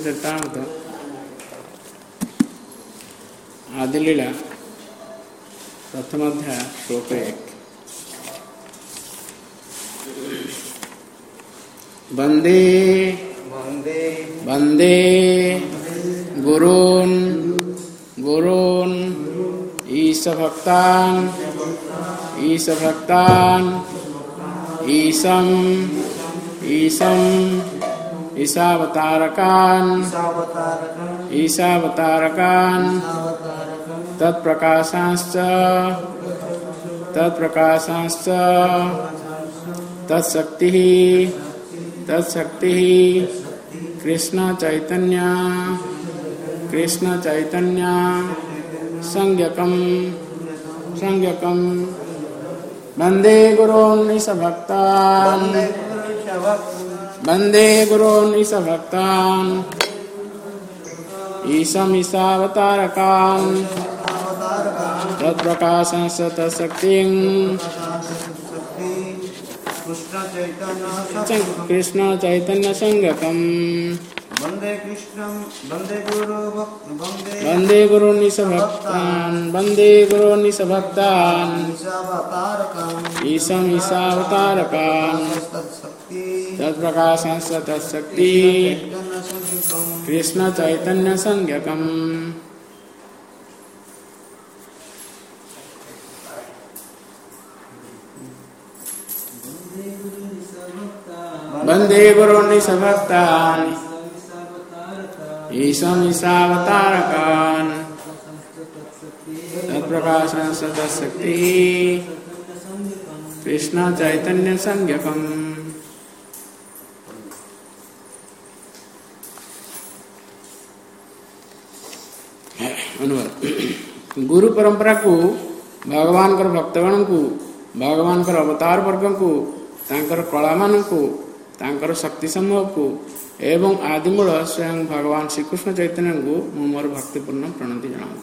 चैतन्यचरितामृत आदिलीला प्रथम अध्याय श्लोक 1। वंदे वंदे वंदे गुरून् गुरून् ईशभक्तान् ईशभक्तान् ईशम् ईशम् ईशावतारकान् ईशावतारकान् तत्प्रकाशांश्च तत्प्रकाशांश्च तत्शक्तिः तत्शक्तिः कृष्ण चैतन्य संज्ञकम् संज्ञकम् वंदे गुरून् ईशभक्तान् वंदे गुरून् ईशभक्तान् ईशम् ईशावतारकान् तत्प्रकाशांश्च तत्शक्तिं कृष्ण चैतन्य संज्ञकम् वंदे गुरून् ईशभक्तान् वंदे गुरून् ईशभक्तान् ईशम् ईशावतारकान् तत्प्रकाशांश्च तत्शक्ति कृष्ण चैतन्य संज्ञकम्। वंदे गुरून् ईशभक्तान् ईशम् ईशावतारकान् तत्प्रकाशांश्च तत्शक्ति कृष्ण चैतन्य संज्ञकम्। गुरु परंपरा को भगवान भक्तगण को भगवान अवतार वर्ग को तांकर कला मान को तांकर शक्ति समूह को एवं आदिमूल स्वयं भगवान श्रीकृष्ण चैतन्य को मु मोर भक्तिपूर्ण प्रणति जनाऊँ।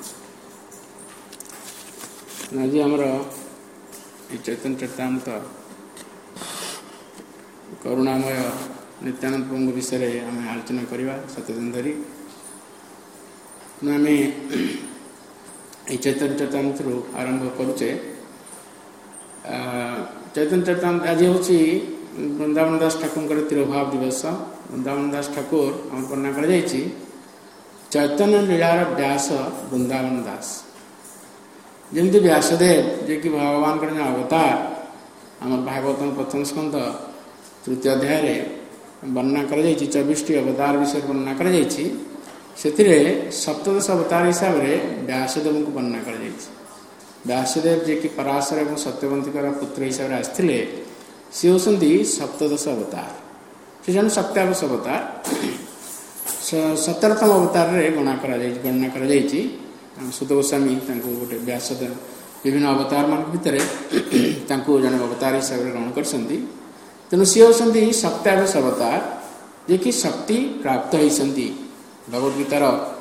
आज आमर चैतन्य चरितामृत करुणामय नित्यानंद प्रभु विषय आम आलोचना करवा 7 दिन धरी आम चैतन्य चरितामृत आरंभ करुचे। चैतन्य चरितामृत आज हूँ वृंदावन दास ठाकुर तिरोभाव दिवस। वृंदावन दास ठाकुर आम वर्णना कर चैतन्य लीलार व्यास वृंदावन दास जमी व्यासदेव जे कि भगवान अवतार आम भागवतम प्रथम स्कंद 3य अध्याय वर्णना कर 24टी अवतार विषय वर्णना कर सप्तदश अवतार हिसाब से व्यासदेव को वर्णना कर व्यासदेव जे कि पराशर और सत्यवंतीकर पुत्र हिसाब से आसते सी होती सप्तदश अवतार से जन सत्यादश अवतार 17तम अवतार गणना कर सुत गोस्वामी गोटे व्यासदेव विभिन्न अवतार मान भितर जन अवतार हिसाब से ग्रहण कर तेणु सी होती सत्यादश अवतार जे कि शक्ति प्राप्त होती भगवद्गीतार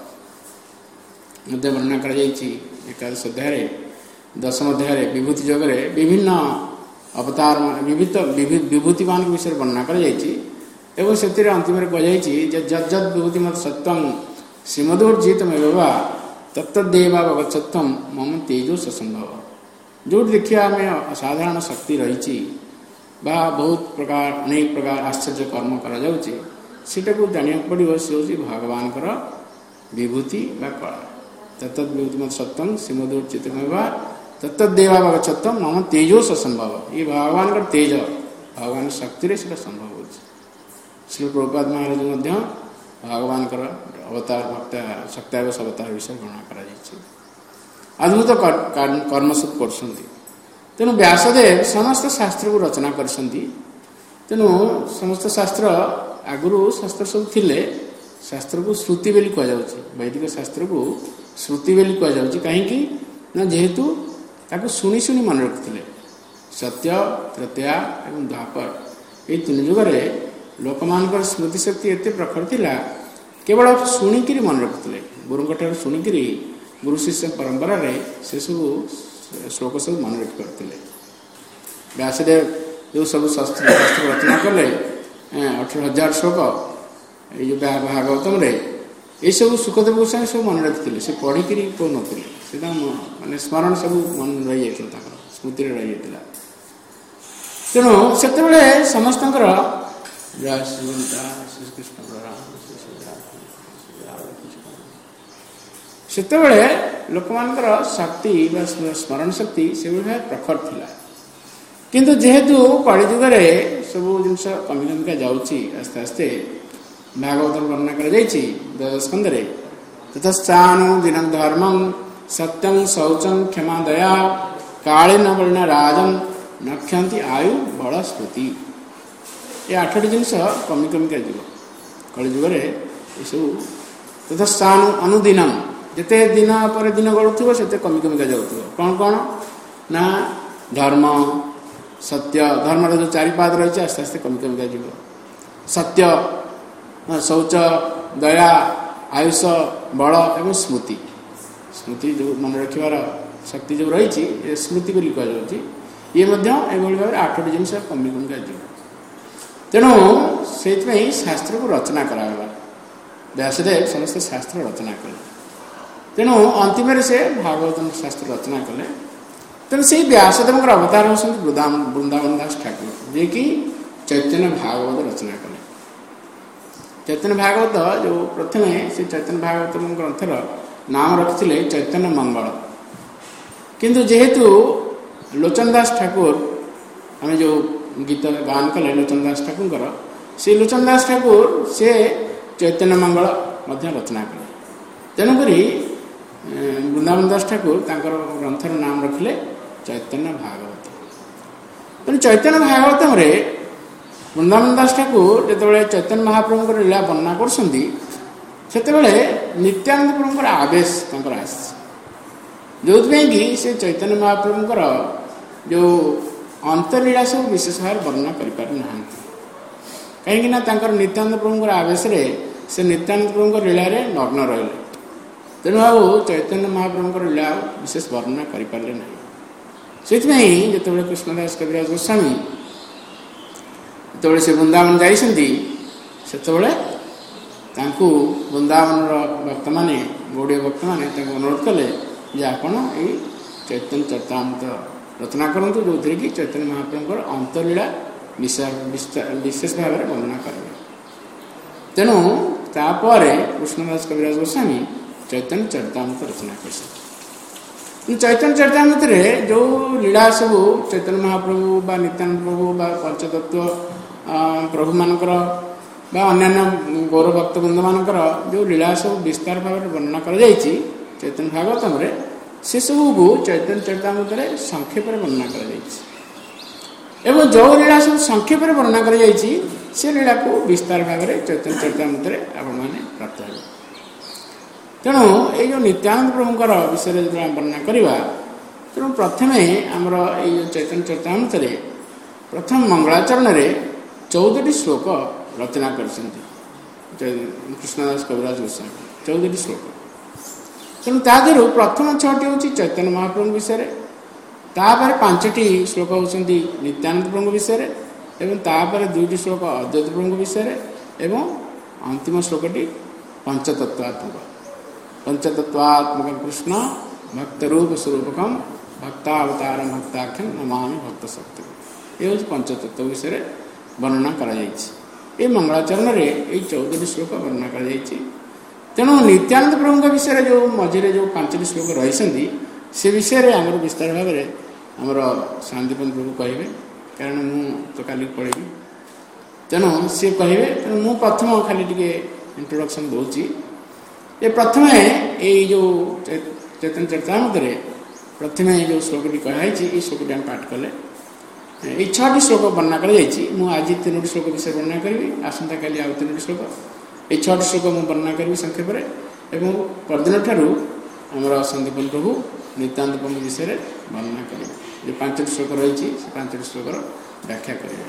वर्णना कर 11 अध्याय 10 अध्याय विभूति जगह विभिन्न अवतार विभूति मान विषय वर्णना कर से अंतिम कहुई जद विभूति मत सत्वं श्रीमदोर्जितमेव तत्तदेवा भगवत्सत्वं मम तेजो ससंभव। जो देखिए आम असाधारण शक्ति रही बहुत प्रकार अनेक प्रकार आश्चर्य कर्म करा जाना पड़ो सी हूँ भगवान विभूति बा कला तत्त विभूति मत सत्वं श्रीमदोर्जितमेव तत्तदेवा भगवत्सत्वं मम तेजो ससंभव। ये भगवान का तेज भगवान शक्ति से संभव हो। श्री प्रभुपाद महाराज भगवान अवतार भक्त सत्यादश अवतार विषय गणना कर अद्भुत कर्म सब कर तेणु व्यासदेव समस्त शास्त्र को रचना कर तेणु समस्त शास्त्र आगुरी शास्त्र सब थिले शास्त्र को श्रुति बोली कहुँ वैदिक शास्त्र को श्रुति बोली कहुँ कहीं जेहेतु ताको शुणी शुणी मन रखुले सत्य त्रेता एवं द्वापर ये 3 जुगे लोकमान स्मृति शक्ति एत प्रखर थिला केवल शुणिकी मन रखुले गुरुठार शुणिकी गुरु शिष्य परंपरा से सब श्लोक सब मन रखी करते। व्यासदेव जो सब शास्त्र रचना कले 18,000 श्लोक ये भागवतम ଏସବୁ ସୁଖଦେବ ଗୋସ୍ୱାମୀ ସବୁ ମନେ ରଖିଥିଲେ। ସେ ପଢ଼ିକିରି କହୁନଥିଲେ, ସେ ତାଙ୍କ ମାନେ ସ୍ମରଣ ସବୁ ମନେ ରହିଯାଇଥିଲା, ତାଙ୍କର ସ୍ମୃତିରେ ରହିଯାଇଥିଲା। ତେଣୁ ସେତେବେଳେ ସମସ୍ତଙ୍କର ସେତେବେଳେ ଲୋକମାନଙ୍କର ଶକ୍ତି ବା ସ୍ମରଣ ଶକ୍ତି ସେଭଳି ଭାବେ ପ୍ରଖର ଥିଲା। କିନ୍ତୁ ଯେହେତୁ କଳିଯୁଗରେ ସବୁ ଜିନିଷ କମି କମିକା ଯାଉଛି ଆସ୍ତେ ଆସ୍ତେ, ଭାଗବତ ବର୍ଣ୍ଣନା କରାଯାଇଛି ଦ୍ୱାଦଶ ସ୍କନ୍ଧରେ, ତତଶ୍ଚାନୁ ଦିନଂ ଧର୍ମଂ ସତ୍ୟଂ ଶୌଚଂ କ୍ଷମା ଦୟା କାଳେନ ବଳିନା ରାଜନ ନକ୍ଷନ୍ତି ଆୟୁ ବଳ ସ୍ମୃତି। ଏ 8ଟି ଜିନିଷ କମି କମିକା ଯିବ କଳିଯୁଗରେ ଏସବୁ। ତତଶ୍ଚାନୁ ଅନୁଦିନଂ, ଯେତେ ଦିନ ପରେ ଦିନ ଗଡ଼ୁଥିବ ସେତେ କମି କମିକା ଯାଉଥିବ। କ'ଣ କ'ଣ ନା ଧର୍ମ, ସତ୍ୟ, ଧର୍ମର ଯେଉଁ 4 ପାଦ ରହିଛି ଆସ୍ତେ ଆସ୍ତେ କମି କମିକା ଯିବ। ସତ୍ୟ, ଶୌଚ, ଦୟା, ଆୟୁଷ, ବଳ ଏବଂ ସ୍ମୃତି। ସ୍ମୃତି ଯେଉଁ ମନେ ରଖିବାର ଶକ୍ତି ଯେଉଁ ରହିଛି ଏ ସ୍ମୃତି ବୋଲି କୁହାଯାଉଛି। ଇଏ ମଧ୍ୟ ଏଭଳି ଭାବରେ 8ଟି ଜିନିଷ କମି କମିକା ଯିବ। ତେଣୁ ସେଇଥିପାଇଁ ଶାସ୍ତ୍ରକୁ ରଚନା କରାଗଲା। ବ୍ୟାସଦେବ ସମସ୍ତେ ଶାସ୍ତ୍ର ରଚନା କଲେ। ତେଣୁ ଅନ୍ତିମରେ ସେ ଭାଗବତ ଶାସ୍ତ୍ର ରଚନା କଲେ। ତେଣୁ ସେଇ ବ୍ୟାସଦେବଙ୍କର ଅବତାର ହେଉଛନ୍ତି ବୃନ୍ଦାବନ ଦାସ ଠାକୁର, ଯିଏକି ଚୈତନ୍ୟ ଭାଗବତ ରଚନା କଲେ। ଚୈତନ୍ୟ ଭାଗବତ ଯେଉଁ ପ୍ରଥମେ ସେ ଚୈତନ୍ୟ ଭାଗବତ ଗ୍ରନ୍ଥର ନାମ ରଖିଥିଲେ ଚୈତନ୍ୟ ମଙ୍ଗଳ। କିନ୍ତୁ ଯେହେତୁ ଲୋଚନ ଦାସ ଠାକୁର, ଆମେ ଯେଉଁ ଗୀତ ଗାନ କଲେ ଲୋଚନ ଦାସ ଠାକୁରଙ୍କର, ସେ ଲୋଚନ ଦାସ ଠାକୁର ସେ ଚୈତନ୍ୟ ମଙ୍ଗଳ ମଧ୍ୟ ରଚନା କଲେ। ତେଣୁକରି ବୃନ୍ଦାବନ ଦାସ ଠାକୁର ତାଙ୍କର ଗ୍ରନ୍ଥର ନାମ ରଖିଲେ ଚୈତନ୍ୟ ଭାଗବତ। ତେଣୁ ଚୈତନ୍ୟ ଭାଗବତରେ ବୃନ୍ଦାବନ ଦାସ ଠାକୁର ଯେତେବେଳେ ଚୈତନ୍ୟ ମହାପ୍ରଭୁଙ୍କର ଲୀଳା ବର୍ଣ୍ଣନା କରୁଛନ୍ତି, ସେତେବେଳେ ନିତ୍ୟାନନ୍ଦ ପ୍ରଭୁଙ୍କର ଆବେଶ ତାଙ୍କର ଆସିଛି। ଯେଉଁଥିପାଇଁ କି ସେ ଚୈତନ୍ୟ ମହାପ୍ରଭୁଙ୍କର ଯେଉଁ ଅନ୍ତର୍ଲୀଳା ସବୁ ବିଶେଷ ଭାବରେ ବର୍ଣ୍ଣନା କରିପାରିନାହାନ୍ତି। କାହିଁକିନା ତାଙ୍କର ନିତ୍ୟାନନ୍ଦ ପ୍ରଭୁଙ୍କର ଆବେଶରେ ସେ ନିତ୍ୟାନନ୍ଦ ପ୍ରଭୁଙ୍କ ଲୀଳାରେ ମଗ୍ନ ରହିଲେ। ତେଣୁ ଆଉ ଚୈତନ୍ୟ ମହାପ୍ରଭୁଙ୍କର ଲୀଳା ବିଶେଷ ବର୍ଣ୍ଣନା କରିପାରିଲେ ନାହିଁ। ସେଥିପାଇଁ ଯେତେବେଳେ କୃଷ୍ଣଦାସ କବିରାଜ ଗୋସ୍ୱାମୀ ଯେତେବେଳେ ସେ ବୃନ୍ଦାବନ ଯାଇଛନ୍ତି, ସେତେବେଳେ ତାଙ୍କୁ ବୃନ୍ଦାବନର ଭକ୍ତମାନେ, ଗୌଡ଼ୀୟ ଭକ୍ତମାନେ ତାଙ୍କୁ ଅନୁରୋଧ କଲେ ଯେ ଆପଣ ଏଇ ଚୈତନ୍ୟ ଚରିତାମୃତ ରଚନା କରନ୍ତୁ, ଯେଉଁଥିରେ କି ଚୈତନ୍ୟ ମହାପ୍ରଭୁଙ୍କର ଅନ୍ତର୍ଲୀଳା ବିଶେଷ ଭାବରେ ବର୍ଣ୍ଣନା କରିବେ। ତେଣୁ ତାପରେ କୃଷ୍ଣଦାସ କବିରାଜ ଗୋସ୍ୱାମୀ ଚୈତନ୍ୟ ଚରିତାମୃତ ରଚନା କରିଛନ୍ତି। ଚୈତନ୍ୟ ଚରିତାମୃତରେ ଯେଉଁ ଲୀଳା ସବୁ ଚୈତନ୍ୟ ମହାପ୍ରଭୁ ବା ନିତ୍ୟାନନ୍ଦ ପ୍ରଭୁ ବା ପଞ୍ଚତତ୍ଵ ପ୍ରଭୁମାନଙ୍କର ବା ଅନ୍ୟାନ୍ୟ ଗୌର ଭକ୍ତବୃନ୍ଦମାନଙ୍କର ଯେଉଁ ଲୀଳା ସବୁ ବିସ୍ତାର ଭାବରେ ବର୍ଣ୍ଣନା କରାଯାଇଛି ଚୈତନ୍ୟ ଭାଗବତରେ, ସେସବୁକୁ ଚୈତନ୍ୟ ଚରିତାମୃତରେ ସଂକ୍ଷେପରେ ବର୍ଣ୍ଣନା କରାଯାଇଛି। ଏବଂ ଯେଉଁ ଲୀଳା ସବୁ ସଂକ୍ଷେପରେ ବର୍ଣ୍ଣନା କରାଯାଇଛି ସେ ଲୀଳାକୁ ବିସ୍ତାର ଭାବରେ ଚୈତନ୍ୟ ଚରିତାମୃତରେ ଆପଣମାନେ ପ୍ରାପ୍ତ ହେବେ। ତେଣୁ ଏଇ ଯେଉଁ ନିତ୍ୟାନନ୍ଦ ପ୍ରଭୁଙ୍କର ବିଷୟରେ ଯେତେବେଳେ ବର୍ଣ୍ଣନା କରିବା, ତେଣୁ ପ୍ରଥମେ ଆମର ଏଇ ଯେଉଁ ଚୈତନ୍ୟ ଚରିତାମୃତରେ ପ୍ରଥମ ମଙ୍ଗଳାଚରଣରେ 14ଟି ଶ୍ଲୋକ ରଚନା କରିଛନ୍ତି କୃଷ୍ଣଦାସ କବିରାଜ ଗୋସ୍ୱାମୀ। 14ଟି ଶ୍ଲୋକ। ତେଣୁ ତା ଦେହରୁ ପ୍ରଥମ 6ଟି ହେଉଛି ଚୈତନ୍ୟ ମହାପ୍ରଭୁଙ୍କ ବିଷୟରେ, ତାପରେ 5ଟି ଶ୍ଲୋକ ହେଉଛନ୍ତି ନିତ୍ୟାନନ୍ଦ ପ୍ରଭୁଙ୍କ ବିଷୟରେ, ଏବଂ ତାପରେ 2ଟି ଶ୍ଲୋକ ଅଦ୍ୱୈତ ପ୍ରଭୁଙ୍କ ବିଷୟରେ, ଏବଂ ଅନ୍ତିମ ଶ୍ଲୋକଟି ପଞ୍ଚତତ୍ୱାତ୍ମକ। ପଞ୍ଚତତ୍ୱାତ୍ମକ କୃଷ୍ଣ ଭକ୍ତରୂପ ସ୍ୱରୂପକମ୍ ଭକ୍ତାବତାରମ୍ ଭକ୍ତାଖ୍ୟମ୍ ନମାମି ଭକ୍ତ ଶକ୍ତି। ଏ ହେଉଛି ପଞ୍ଚତତ୍ଵ ବିଷୟରେ ବର୍ଣ୍ଣନା କରାଯାଇଛି। এই ମଙ୍ଗଳାଚରଣରେ ଏଇ 14ଟି ଶ୍ଲୋକ ବର୍ଣ୍ଣନା କରାଯାଇଛି। ତେଣୁ ନିତ୍ୟାନନ୍ଦ ପ୍ରଭୁଙ୍କ ବିଷୟରେ ଯେଉଁ ମଝିରେ ଯେଉଁ 5ଟି ଶ୍ଲୋକ ରହିଛନ୍ତି, ସେ ବିଷୟରେ ଆମର ବିସ୍ତାର ଭାବରେ ଆମର ଶାନ୍ତିପନ୍ତ ପ୍ରଭୁ କହିବେ, କାରଣ ମୁଁ ତ କାଲି ପଢ଼ିବି। ତେଣୁ ସିଏ କହିବେ। ତେଣୁ ମୁଁ ପ୍ରଥମ ଖାଲି ଟିକେ ଇଣ୍ଟ୍ରୋଡକ୍ସନ୍ ଦେଉଛି। ଏ ପ୍ରଥମେ ଏଇ ଯେଉଁ ଚୈତନ୍ୟ ଚରିତାମୃତରେ ପ୍ରଥମେ ଯେଉଁ ଶ୍ଲୋକଟି କୁହାଯାଇଛି, ଏଇ ଶ୍ଲୋକଟି ଆମେ ପାଠ କଲେ। এই 6ଟି ଶ୍ଲୋକ ବର୍ଣ୍ଣନା କରାଯାଇଛି। ମୁଁ ଆଜି 3ଟି ଶ୍ଲୋକ ବିଷୟରେ ବର୍ଣ୍ଣନା କରିବି, ଆସନ୍ତାକାଲି ଆଉ 3ଟି ଶ୍ଲୋକ। এই 6ଟି ଶ୍ଲୋକ ମୁଁ ବର୍ଣ୍ଣନା କରିବି ସଂକ୍ଷେପରେ, ଏବଂ ପରଦିନଠାରୁ ଆମର ସନ୍ଦୀପନ ପ୍ରଭୁ ନିତ୍ୟାନନ୍ଦ ପ୍ରଭୁ ବିଷୟରେ ବର୍ଣ୍ଣନା କରିବେ। ଯେଉଁ 5ଟି ଶ୍ଲୋକ ରହିଛି ସେ 5ଟି ଶ୍ଲୋକର ବ୍ୟାଖ୍ୟା କରିବେ।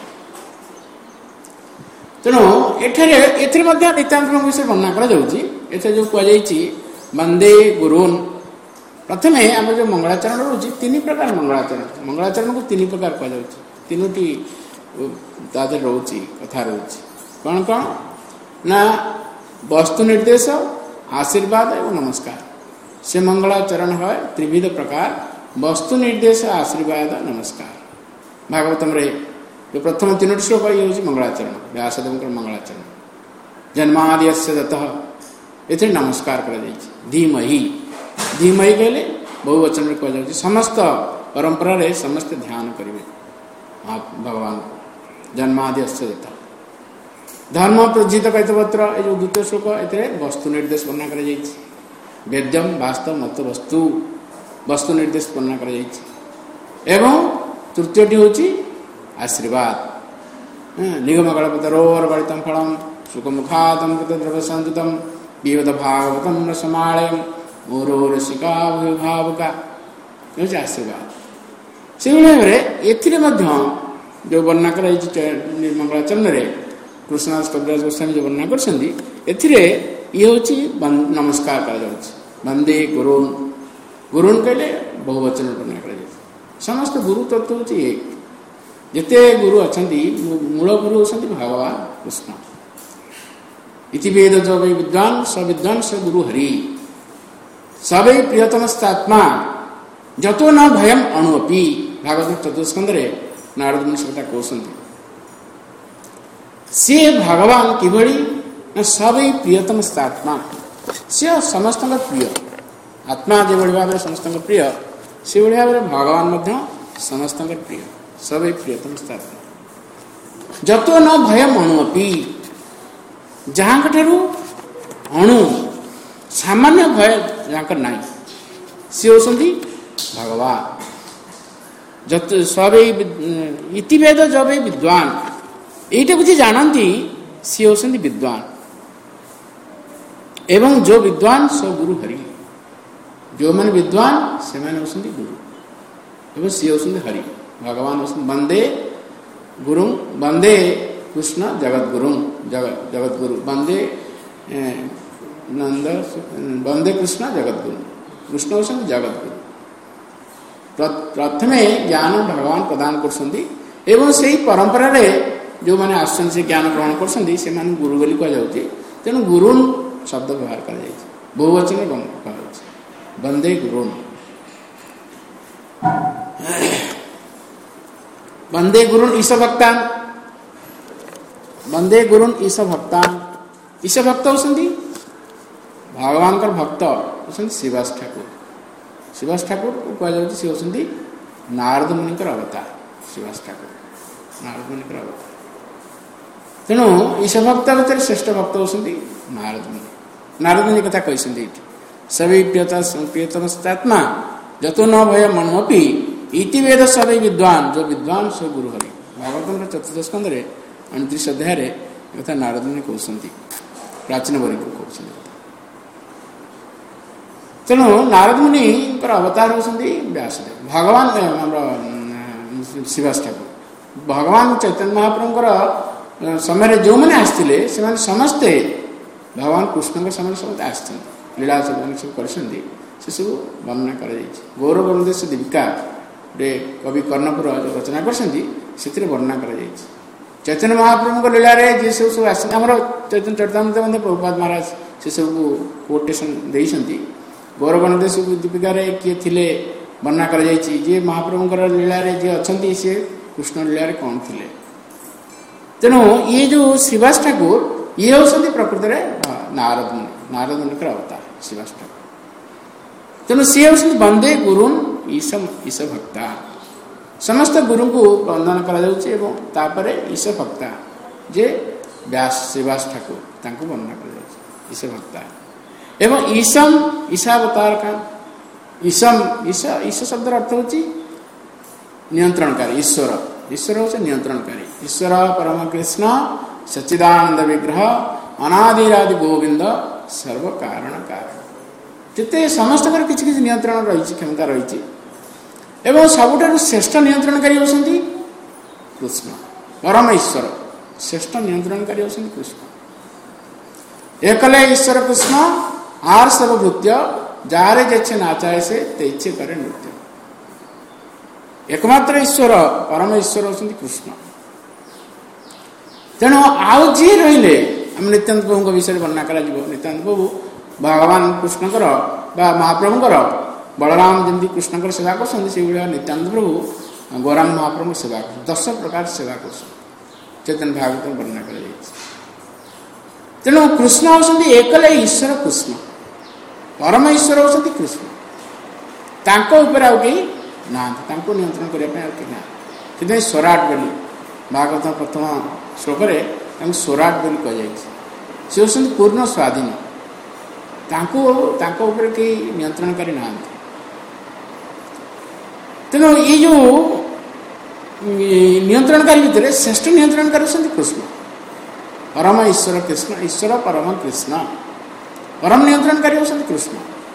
ତେଣୁ ଏଥିରେ ମଧ୍ୟ ନିତ୍ୟାନନ୍ଦ ପ୍ରଭୁ ବିଷୟରେ ବର୍ଣ୍ଣନା କରାଯାଉଛି। ଏଥିରେ ଯେଉଁ କୁହାଯାଇଛି ବନ୍ଦେ ଗୁରୁନ୍, ପ୍ରଥମେ ଆମର ଯେଉଁ ମଙ୍ଗଳାଚରଣ ରହୁଛି 3 ପ୍ରକାର ମଙ୍ଗଳାଚରଣ। ମଙ୍ଗଳାଚରଣକୁ 3 ପ୍ରକାର କୁହାଯାଉଛି। 3ଟି ତା ଦେହରେ ରହୁଛି, କଥା ରହୁଛି। କ'ଣ କ'ଣ ନା ବସ୍ତୁ ନିର୍ଦ୍ଦେଶ, आशीर्वाद एवं नमस्कार से मंगलाचरण है त्रिविध प्रकार वस्तु निर्देश आशीर्वाद नमस्कार। भागवतम रे जो प्रथम 3 श्लोक ये हूँ मंगलाचरण व्यासदेव मंगलाचरण जन्मादि दत्तः ये नमस्कार कर धीमहि धीमहि कहले बहुवचन में कह समस्त परंपरा रे समस्त ध्यान करेंगे भगवान जन्मादि दत्तः धर्म प्रजित कैतपत्र ये जो द्वितीय श्लोक ये वस्तु निर्देश वर्णना कर वेद्यम वास्तव मत वस्तु वस्तु निर्देश वर्णना कर एवं तृतीयटी हूँ आशीर्वाद निगमकल्पतरोर गलितं फलम सुखमुखादं द्रव्यसंयुतं विविध भागवतं रसमालयं मोरोरसिका भावुका ये आशीर्वाद से भाव में जो वर्णना कर निर्मंगलाचरण कृष्णदास कविराज गोस्वामी जो वर्णना कर नमस्कार कर वंदे गुरुन गुरुन कहले बहुवचन वर्णना कर समस्त गुरु तत्व हूँ एक जिते गुरु अच्छा मूल गुरु होती भगवान कृष्ण इति वेद जो वै विद्वान स गुरु हरि सबै प्रियतमस्तात्मा जतो न भयम अणुअपि भागवत चतुस्कंद नारद मुनि से कहते सी भगवान किभली सबै प्रियतमस्तात्मा सी समस्त प्रिय आत्मा जो भाव में समस्त प्रिय से भाव में भगवान समस्त प्रिय सबै प्रियतमस्तात्मा जतो न भयम अणुअपि जहाँ अणु सामान्य भय जहाँ ना सी होती भगवान जत सबै इति वेद जब विद्वान यहीटा बुझी जानती सी होती विद्वान एवं जो विद्वान सो गुरु हरि जो मैंने विद्वान से मैंने होती गुरु एवं सी होती हरि भगवान वंदे गुरु वंदे कृष्ण जगद्गुरु जगद्गुरु वंदे नंद वंदे कृष्ण जगद्गुरु कृष्ण होती जगद्गुरु प्रथमे ज्ञान भगवान प्रदान करछन्ति एवं से परंपरा रे जो माने आसन से ज्ञान ग्रहण करछन्ति से माने गुरु बोली कह जाउछि तेणु गुरु शब्द व्यवहार कर जाइछि बहुवचन कह जाइछि वंदे गुरुन वंदे गुरुन ईश भक्तान वंदे गुरुन ईश भक्तान ईश भक्त होती भगवान भक्त होती शिवास ठाकुर शिवास ठाकुर कह सी होती नारद मुनि अवतार शिवास ठाकुर नारद मुनि अवतार तेणु ईश भक्त भितर श्रेष्ठ भक्त होती नारद मुनि कथा कहते सभी प्रियतमस्तात्मा जतो न भय मनुअपि इति वेद सबै विद्वान जो विद्वान सो गुरु हरि भागवतम चतुर्थ स्कंद 29 अध्याय कथा नारद मुनि कहते प्राचीन वर्ग कहते तेणु नारद मुनि अवतार होती व्यासदेव भगवान शिवास ठाकुर भगवान चैतन्य महाप्रभुଙ୍କର समय जो मैंने आसते से समस्ते भगवान कृष्ण समय समस्त आसते लीला सब कर सब वर्णना कर गौरव देश दीपिका रे कवि कर्णपुर जो रचना कर वर्णना कर चैतन्य महाप्रभु लीला जी सब सब आस चैतन्य चरितामृत प्रभुपाद महाराज से सब कोटेशन देते गौरव देश दीपिका किए थे वर्णना कर महाप्रभुଙ୍କର लीला जी अच्छा सी कृष्ण लीला कौन थे तेणु ये जो श्रीवास ठाकुर ये होती प्रकृत नारद मुनि अवतार श्रीवास ठाकुर तेणु सी होती वंदे गुरुन ईश भक्ता समस्त गुरु को वंदन कर ईश भक्ता जे व्यास श्रीवास ठाकुर वर्णना कर ईश भक्ता एवं ईशम ईशावतार का ईशम ईश शब्द अर्थ होची नियंत्रणकारी ईश्वर ईश्वर होचे नियंत्रणकारी ईश्वर परम कृष्ण सच्चिदानंद विग्रह अनादिरादि गोविंद सर्व कारण कारण जिते समस्त किसी किसी नियंत्रण रही क्षमता रही एवं सबुठार श्रेष्ठ नियंत्रणकारी होती कृष्ण परम ईश्वर श्रेष्ठ नियंत्रणकारी होती कृष्ण एकले ईश्वर कृष्ण आर सब भृत्य जारे जेछे नाचाए से तेछे करे नृत्य एकमात्र ईश्वर परम ईश्वर होती कृष्ण तेणु आउ जी रही आम नित्यानंद प्रभु विषय वर्णना कर नित्यानंद प्रभु भगवान कृष्णकर बा महाप्रभुଙ୍କର बलराम जमी कृष्णकर सेवा करते से नित्यानंद प्रभु गौरांग महाप्रभु सेवा कर 10 प्रकार सेवा कर चैतन्य भागवत वर्णना कर। तेणु कृष्ण होती एकले ईश्वर कृष्ण परम ईश्वर होती कृष्ण तांको ऊपर आउ कहीं ना नियंत्रण करने स्वराट बोली भागवत प्रथम श्लोक स्वराट बोली कहुई सी होती पूर्ण स्वाधीन ऊपर कहीं नियंत्रण करी ना। तेणु ये जो नियंत्रणकारी भितर श्रेष्ठ नियंत्रणकारी होती कृष्ण परम ईश्वर कृष्ण ईश्वर परम कृष्ण परम नियंत्रणकारी होती कृष्ण।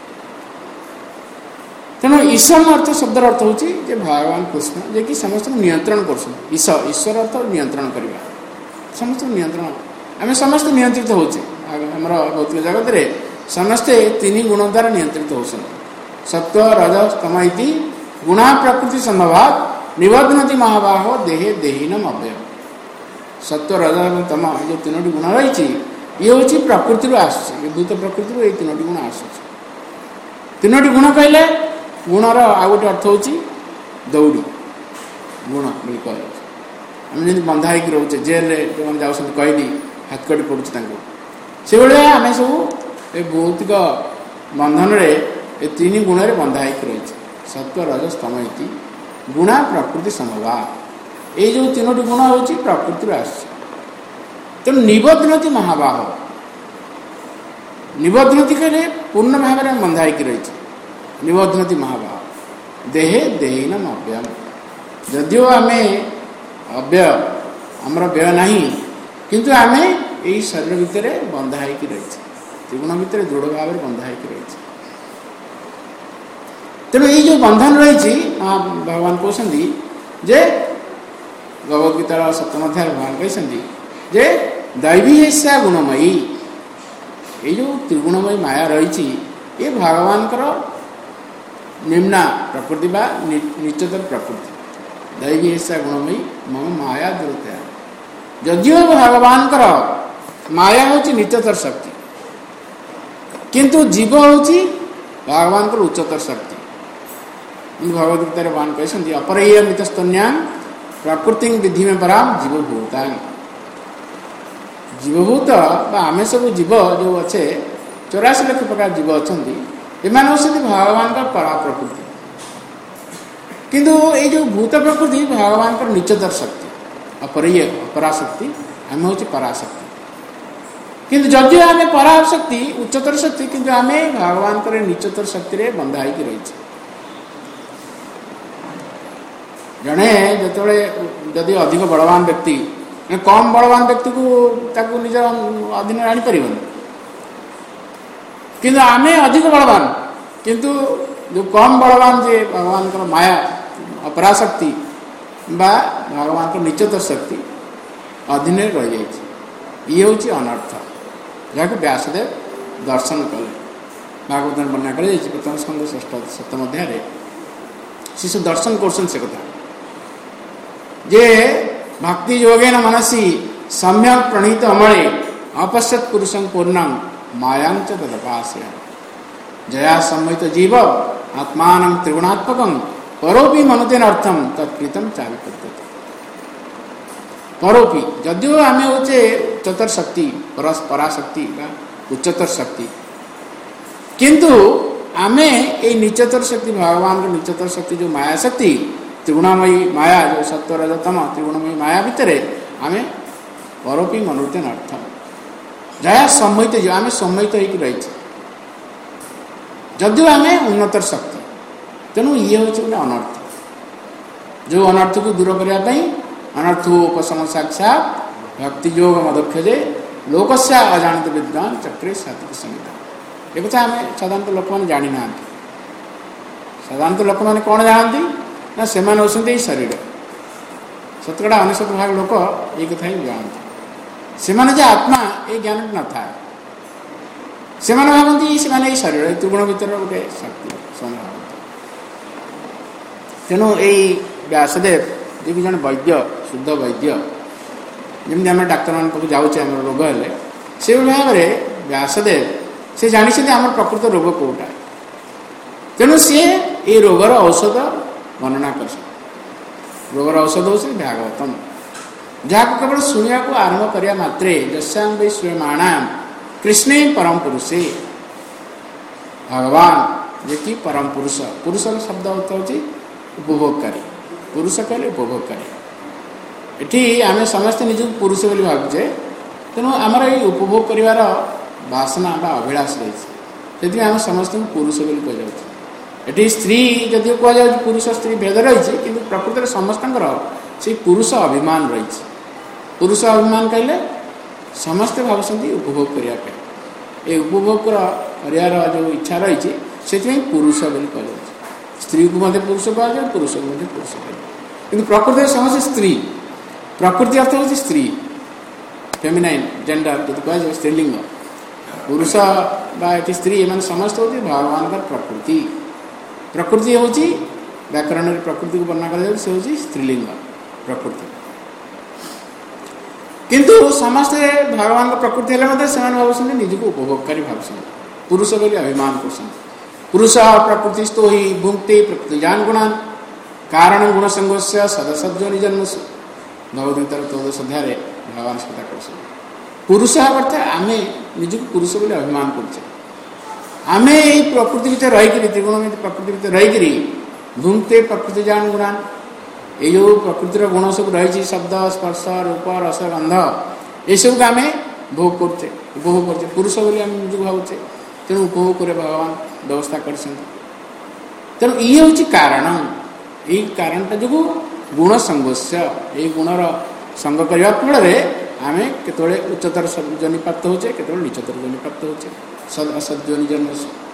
तेणु ईश्वर अर्थ शब्दर अर्थ हूँ भगवान कृष्ण जे कि समस्त नियंत्रण कर ईश्वर अर्थ नियंत्रण करवा समस्त नियंत्रण आम समस्त नियंत्रित होचे आमर भौतिक जगत में समस्ते 3 गुण द्वारा नियंत्रित होती सत्व रजस तम इति गुणा प्रकृति संभवात निबध्नति महाबाहो देहे देहीनम अव्यय। सत्व रजस और तम जो 3 गुण रही ये हूँ प्रकृति आसूत प्रकृति ये 3 गुण आसूँ 3 गुण कहले गुणर आ गए अर्थ हूँ दौड़ी गुण बोली कह आम जमी बंधा हो रोचे जेल जो मैंने जाऊँ कैदी हाथ कड़ी पड़ुछ से भाया आम सब भौतिक बंधन ये 3 गुण बंधा हो रही सत्व रजस तम इति गुणा प्रकृति संभवा ये जो 3 गुण हूँ प्रकृति आस तेणु निबध्नति महाबाह निबध्नति कहले पूर्ण भाव में बंधा हो रही निबध्नति महाबाह देहे देहीनम अव्ययम जदिव आम अव्यय आमर व्यय नहीं किंतु आम यही शरीर भितर बंधा हो रही त्रिगुण भितर दृढ़ भाव में बंधा हो रही। तेणु ये जो बंधन रही भगवान कहते जे भगवद्गीतार 7 अध्याय भगवान कहते जे दैवी हिस्सा गुणमयी ये जो त्रिगुणमयी माया रही ये भगवान निम्ना प्रकृति बा निचतर प्रकृति दैवी हिस्सा गुणमयी मम माया दुर्तया जदिव भगवान माया हूँ निचतर शक्ति किंतु जीव हूँ भगवान उच्चतर शक्ति भगवद्गीता भगवान कहते अपरय्य मितस्तन्या प्रकृति विधि में पराम जीवभूता जीवभूत आम सब जीव जो अच्छे 84 लाख प्रकार जीव अच्छा एमान होती भगवान का परा प्रकृति किंतु ये जो भूत प्रकृति भगवान का निचतर शक्ति अपरय्य पराशक्ति आम हूँ पराशक्ति किंतु जदि आम पराशक्ति उच्चतर शक्ति किंतु आम भगवान निचतर शक्ति बंधा हो रही जड़े जो जदि अधिक बलवान व्यक्ति कम बलवान व्यक्ति को निज अधीन आनीपर किंतु आम अधिक बलवान किंतु जो कम बलवान जे भगवान माया अपराशक्ति बा भगवान निचतर शक्ति अधीन रही जाए ये हूँ अनर्थ जहाँ व्यासदेव दर्शन कले भागवत वर्णना कर प्रथम स्कंद 7 अध्याय से सब दर्शन कर कथा जे भक्ति योगेन मनसी सम्यक प्रणीत अमले अपश्यत पुरुषं पूर्णं मायांच तदपास्य जया सम्मित जीव आत्मान त्रिगुणात्मकं परोपि मनुतेन अर्थम तत्कृतम चाविपद्यते परोपि जदिव आम होचे उच्चतर शक्ति पराशक्ति उच्चतर शक्ति किंतु आमे ये निचतर शक्ति भगवान का निचतर शक्ति जो माया शक्ति त्रिगुणमयी माया जो सत्व रजतम त्रिगुणमयी माया भितर आम परोपि मनुतेन अर्थम जया सम्मित जो आम सम्मित हो रही जदिव आम उन्नतर शक्ति तेणु ये हूँ गोटे अनर्थ जो अनर्थ को दूर करने अनर्थोपशम साक्षात भक्ति योग मदक्षजे लोकस्या अजानित विद्वान चक्रे सात्विक संहिता एक कथा आम साधारणतः लोक मैंने जानी ना साधारणतः लोक मैंने कौन जानती ना से होती शरीर 97% लोक ये कथा ही जानते से आत्मा ये ज्ञान न था से भावती से शरीर त्रिगुण भर गोटे शक्ति तेणु यही व्यासदेव जी कि जन वैद्य शुद्ध वैद्य जमी आम डाक्तर मान पाक जाऊे रोग हेले से भाव में व्यासदेव से जानी आम प्रकृत रोग कौटा तेणु सी ये रोगर औषध वर्णना कर रोगर औषध हूँ भागवतम जहाँ केवल शुणा को आरंभ करने मात्रे जस्यां वै श्रूयमाणाम कृष्णे परम पुरुषे भगवान जे कि परम पुरुष पुरुष शब्द अर्थ हूँ उपभोगकारी पुरुष कहले उपभोगकारी एठी आम समस्ते निज पुरुष बोली भावुचे तेणु आमर ये उपभोग कर वासना बा अभिलाष रही आम समस्त पुरुष बोली कह एटी स्त्री जदि कह पुरुष स्त्री भेद रही कि प्रकृत में समस्त से पुरुष अभिमान रही पुरुष अभिमान कहले समस्ते भावुंट उपभोग करने ये उपभोग कर जो इच्छा रही से पुरुष बोली कह स्त्री को मध्य पुरुष कह पुरुष को मध्य पुरुष कह कि प्रकृत में समस्त स्त्री प्रकृति अर्थ हूँ स्त्री फेमिनाइन जेंडर जो कह स्त्रीलिंग पुरुष बा स्त्री एम समस्त हूँ भगवान का प्रकृति प्रकृति हूँ व्याकरण में प्रकृति को वर्णना कर स्त्रीलिंग प्रकृति किंतु समस्ते भगवान का प्रकृति से भावुं निज को उपभोगकारी भावुं पुरुष बोली अभिमान कर पुरुष प्रकृतिस्थो ही भुंक्ते प्रकृतिजान गुणान कारण गुण संघर्ष सदसद्यो निजन्मसु भगवद्गीतार 14 अध्याय भगवान कथा कर पुरुष अर्थात आम निज को पुरुष बोली अभिमान कर आम यही प्रकृति भितर रही त्रिगुण प्रकृति भितर रही भुंक्ते प्रकृतिजान गुणान ये जो प्रकृतिर गुण सब रही शब्द स्पर्श रूप रस गंध ये सब आम भोग करते उपभोग करते पुरुष बोली आम निज भावुचे तेणु उपभोग कर भगवान व्यवस्था कर तेणु ये हूँ कारण यही कारणटा जो गुण संघर्ष ये गुणर संग करने फल आम केतले उच्चतर जोनि प्राप्त होचे केतले नीचतर जोनि प्राप्त होचे सद असद जोनि जन्म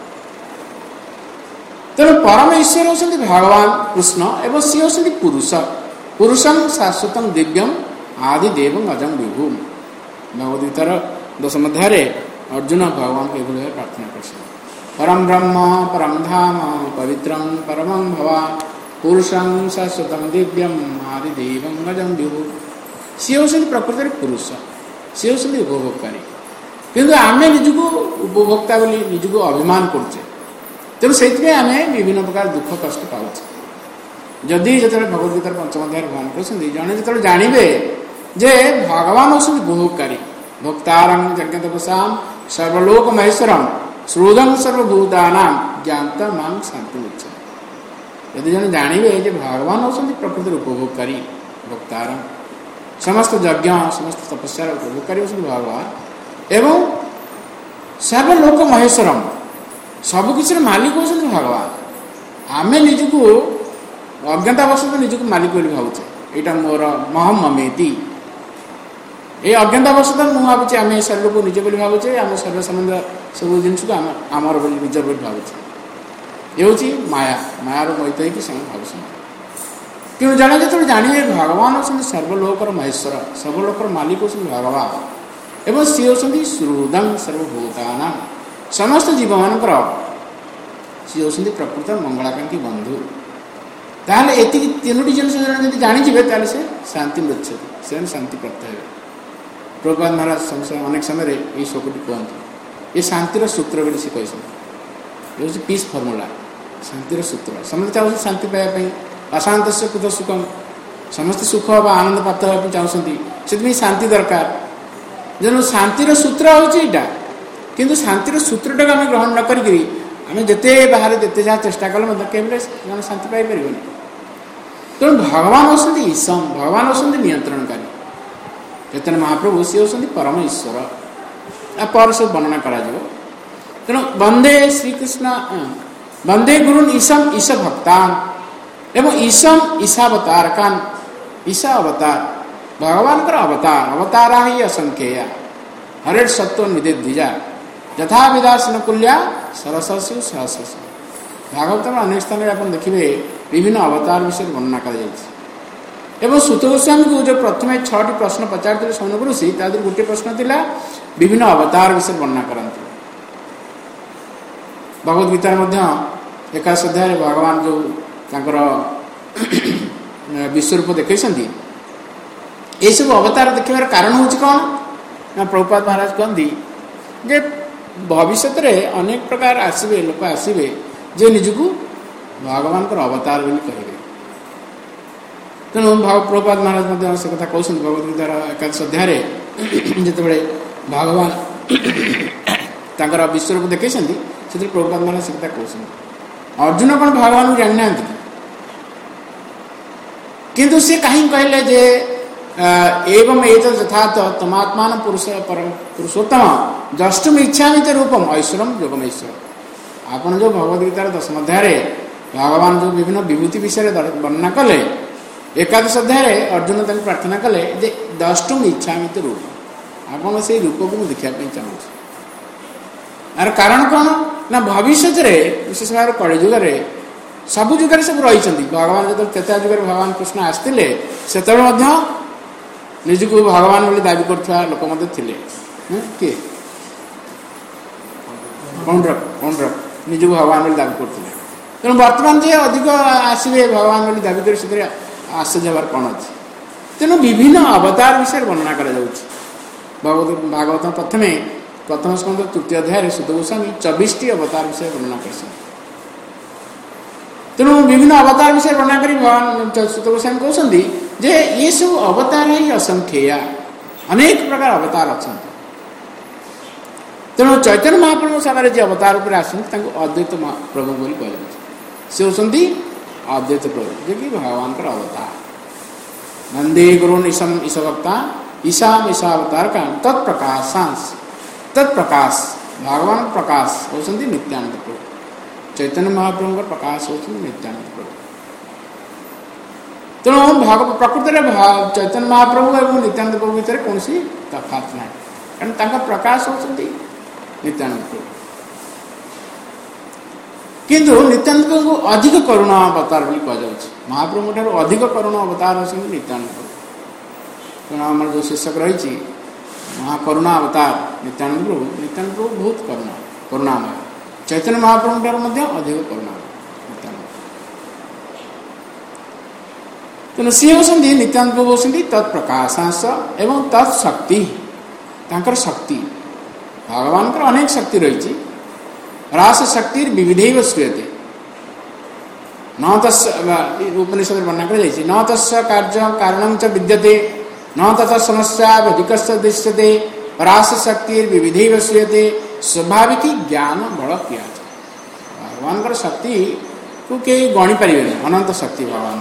तेणु परम ईश्वर होती भगवान कृष्ण एवं सी होती पुरुष पुरुषं शाश्वत दिव्यम आदि देव अजं विभुम भगवद्गीतार 10 अध्याय अर्जुन भगवान को यह प्रार्थना कर परम ब्रह्म परम धाम पवित्रं परमं भवान पुरुषं शाश्वतं दिव्यम आदि देवं अजं विभु सी होती प्रकृति पुरुष सी होती उपभोगकारी किंतु आम निजको उपभोक्ता बोली निजको अभिमान करछे तेणु से आम विभिन्न प्रकार दुख कष्ट पाचे जदि जो भगवद्गीतार 5 अध्याय भगवान कहते जड़े जो जानवे जे भगवान होती उपभोगकारी भोक्तारं जगतपसाम सर्वलोक महेश्वरम श्रोदं सर्वभूतानां ज्ञाता मां शांति मुच्य यदि जन जानवे जे भगवान होती प्रकृति उपभोगकारी भोक्तारं समस्त यज्ञ समस्त तपस्या उपभोगकारी होती भगवान एवं सर्वलोक महेश्वरम सबकिछ मालिक होती भगवान आम निजको अज्ञातावश निजको मालिक बोली भावुचे यहाँ मोर महम ममेति ये अज्ञातावश मुझे भावुचे आम शरीर को निज बोली भावुचे आम शरीर संबंध सब जिनस को आमर बोली निज बोली भावुचे ये हूँ माया मायार मोहित होकर से भावुँ कि जड़े जो जानवे भगवान होती सर्वलोकर महेश्वर सर्वलोकर मालिक होती भगवान एवं सी होती श्रुदं सर्वभूतानां समस्त जीव मानकर सी होती प्रकृत मंगलाकांक्षी बंधु ताहले एति तीनोटी जिन जब जानीजे ताले से शांति मृत्यु से शांति प्राप्त हे प्रभुपाद महाराज अनेक समय ये शोकटी कहते ये शांतिर सूत्र बोली से कहते ये पीस फर्मुला शांतिर सूत्र समस्त चाहते शांति पाइबापी अशांत से कुत सुखम समस्त सुख बा आनंद प्राप्त होगा चाहते से शांति दरकार जो शांतिर सूत्र होता किंतु शांतिर सूत्रटा आम ग्रहण न करी आम जिते बाहर जिते जहाँ चेष्टा कले केवल शांति पाइपर तेणु भगवान होती ईशम भगवान होती नियंत्रणकारी चैतन्य महाप्रभु सी होती परम ईश्वर पर सब वर्णना करा तेणु वंदे श्रीकृष्ण वंदे गुरुन ईशम ईश भक्तान एवं ईशम ईशावतारकान ईशा अवतार भगवान का अवतार अवतारा ही असंख्यया हरेट सत्व निधि द्विजा यथा विदास नकुल्या सरसु सहस भागवत में अनेक स्थान आप देखिए विभिन्न अवतार विषय वर्णना कर सुत गोस्वामी को जो प्रथम 6टी प्रश्न पचार शौनक ऋषि तादर गोटे प्रश्न थिला विभिन्न अवतार विषय वर्णना करते भगवद्गीतार एकादश अध्याय भगवान जो विश्वरूप देखते ये सब अवतार देखार कारण हूँ कौन ना प्रभुपाद महाराज कहती जे भविष्य में अनेक प्रकार आसवे लोक आसवे जे निजक भगवान अवतार बोली कहे। तेणु प्रभुपाद महाराज से कथा कहते भगवद्गीतार 11 अध्याय जिते भगवान तांकर विश्व को देखते से प्रभुपाद महाराज से कथा कहते अर्जुन कौन भगवान को जानी ना किंतु से कहीं कहले जे एवं एक यथार्थ तमात्मान पुरुषोत्तम द्रष्टुम इच्छा रूपम ऐश्वरम योगम ऐश्वर। आपन जो भगवद्गीतार 10 अध्याय भगवान जो विभिन्न विभूति विषय वर्णना कले 11 अध्याय अर्जुन तक प्रार्थना कले जे द्रष्टुम इच्छा रूप आपन से रूप को देखा चाहूँ। यार कारण कौन ना भविष्य विशेष भाव कलिजुग सबु जुग सब रही भगवान जो त्रेता जुग भगवान कृष्ण आसते से निजक भगवान बोली दाबी करुवा लोक थे किए कौंड्रक निजक भगवान बोली दाबी करते तेणु बर्तमान जे अधिक आसवे भगवान बोली दाबी कर आश्चर्य हबार कौन अच्छे। तेणु विभिन्न अवतार विषय वर्णना भागवत प्रथम स्कंद 3 अध्याय सुत गोस्वामी 24 अवतार विषय वर्णना कर। तेणु विभिन्न अवतार विषय वर्णना कर भगवान सुत गोस्वामी कहते जे ये सब अवतार ही असंख्य अनेक प्रकार अवतार अच्छा। तेणु चैतन्य महाप्रभु सागर जी अवतार पर आसते अद्वैत प्रभु बोली कह से होती अद्वैत प्रभु जे कि भगवान अवतार नंदे गुरुन ईशम ईशभक्ता ईशाम ईशावतार का तत्प्रकाश भगवान प्रकाश होती नित्यानंद प्रभु चैतन्य महाप्रभु प्रकाश होती नित्यानंद प्रभु। तेणु प्रकृति में चैतन्य महाप्रभु और नित्यानंद प्रभु भितर कौन तफात ना कारण प्रकाश होती नित्यानंद प्रभु किंतु नित्यानंद प्रभु अधिक करुणा अवतार भी कहुच्छे महाप्रभु ठार अधिक करुणा अवतार होती नित्यानंद प्रभु। तेणु आम जो शीर्षक रही महाकरुणा अवतार नित्यानंद प्रभु बहुत करुणामय चैतन्य महाप्रभु ठार अधिक करुणा नित्यानंद। तेणु सी होती नित्यानंद प्रभु होती तत्प्रकाशांश एवं तत्शक्ति शक्ति भगवान अनेक शक्ति रही रास शक्ति विविधैव श्रूयते न तस् उपनिषद वर्णना कर न तस्य कार्य कारणं च विद्यते न तथा समस्या व्यधिकस्य दृश्यते रास शक्ति विविधैव श्रूयते स्वाभाविक ज्ञान बल क्रिया भगवान शक्ति को कई गणी पारे अनंत शक्ति भगवान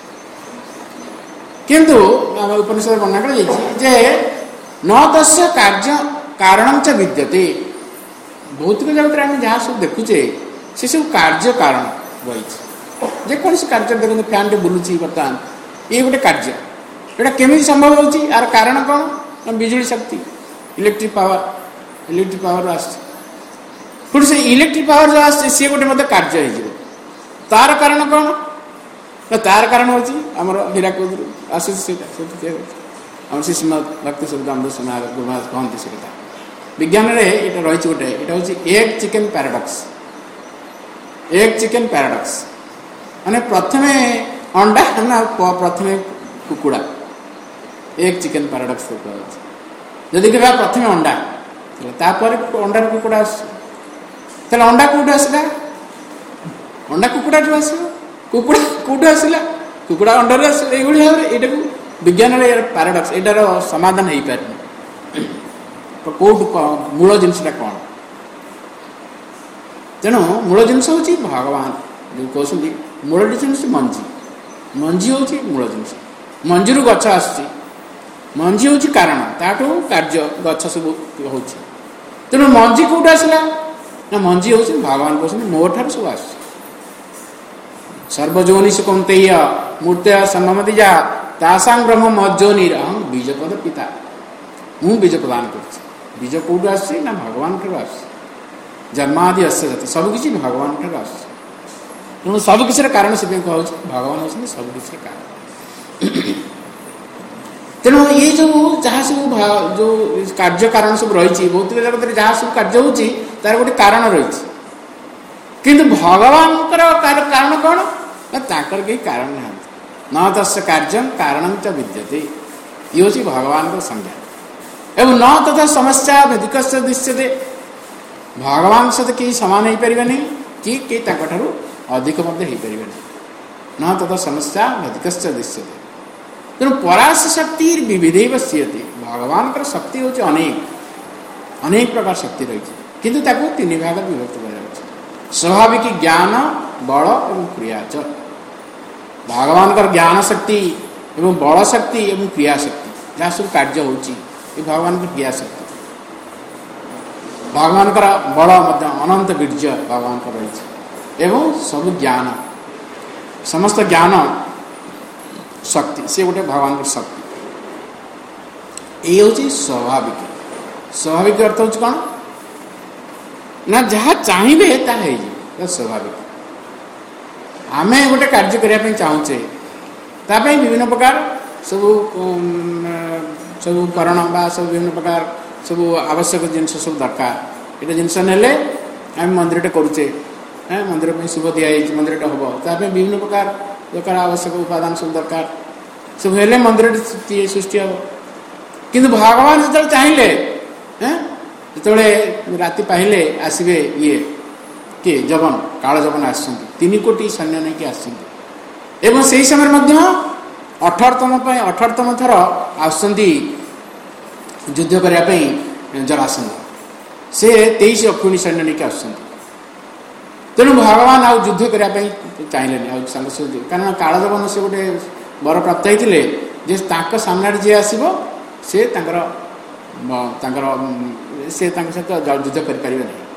किंतु उपनिषद वर्णना कर न तस्य कार्य कारणं च विद्यते भौतिक जगत में आम जहाँ सब देखुचे से सब कार्य कारण रही जेकोसी कार्य देखते फैन टे बुलूची बर्तमान ये गोटे कार्य यहाँ केमी संभव होची यार कारण कौन बिजुली शक्ति इलेक्ट्रिक पावर आस से इलेक्ट्रिक पावर जो आस सी गोटे मत कार्य हो तार कारण कौन तार कारण होची आमर हीराकुद आस श्रीमद भक्ति शब्द गुरुमहाराज कहते से कथा विज्ञान रे ये रही गोटे यहाँ हूँ एग चिकेन पैराडॉक्स माने प्रथमे अंडा ना प्रथमे कुकुड़ा एग चिकेन पैराडॉक्स जदि कह प्रथमे अंडा तापर अंडा कुकुड़ा अंडा कौट आसला अंडा कुकुड़ा आस कुकुड़ा कौट आसला कुकुड़ा अंडा आसला ये भाव में यहाँ विज्ञान पैराडॉक्स यार समाधान हो पारे कौट मूल जिनसा कौन तेणु मूल जिनस हूँ भगवान जो कहते मूल जिनस मंजी हूँ मूल जिनस मंजी गछ आसी मंजी हूँ कारण ताठू कार्य गछ सब हो तेणु मंजी कौट आसला ना मंजी हूँ भगवान कहते मो ठार सब आस सर्वजोनि से कौंते मूर्त संभमति जा तासांग ब्रह्म मज्जोनिर अहम बीजपद पिता मु बीज प्रदान कर बीज कौट आस भगवान ठार आस जन्मादि अस्य सबकि भगवान ठार आस तेणु सबकिछ कारण से कहूँ भगवान होती सबकिछ कारण तेणु ये जो जहाँ सब जो कार्य कारण सब रही भौतिक जगत में जहाँ सब कार्य हो तार गोटे कारण रही किंतु भगवान कारण कौन ताकर कई कारण ना न तस्य कार्य कारणं च विद्यते ये हूँ भगवान संज्ञा एवं न तथा समस्या व्यधिकस्य दृश्यते भगवान सहित केही समान हो पारे नहीं कि अधिक हो पारे न तथा समस्या अधिकश्च दृश्यते। तेणु पराश शक्ति विविधे पश्यति। भगवान शक्ति हूँ अनेक अनेक प्रकार शक्ति रही किंतु ताकू तीन भाग विभक्त कर स्वाभाविक ज्ञान बल और क्रिया च। भगवान ज्ञान शक्ति एवं बल शक्ति एवं क्रिया शक्ति जहाँ सब कार्य होची भगवान क्रिया शक्ति। भगवान बल अनंत वीर्य भगवान रही एवं सब ज्ञान समस्त ज्ञान शक्ति से गोटे भगवान शक्ति। ये हूँ स्वाभाविक। स्वाभाविक अर्थ हूँ कौन ना जहाँ चाहिए ताही स्वाभाविक। आम गोटे कार्य करने चाहूचे तापाई विभिन्न प्रकार सब सब करण बा सब विभिन्न प्रकार सब आवश्यक जिनस सब दरकार ये जिनस नेले आम मंदिर करुचे मंदिर में शुभ दिखाई मंदिर हम ताप विभिन्न प्रकार दरकार आवश्यक उपादान सब दरकार सब हेले मंदिर सृष्टि हम। किंतु भगवान जो चाहिए जो राति पाहिले आसवे ये किए जबन काल जबन आस 3 कोटी सैन्य नहीं कि आस समय 18तम थर आसुँच युद्ध करने जरासंध से 23 अक्षुणी सैन्य नहीं आस। तेणु भगवान आ युद्ध करने चाहिए कारण काल जबन से गोटे वर प्राप्त होते सामने जी आसो से से सहित युद्ध कर।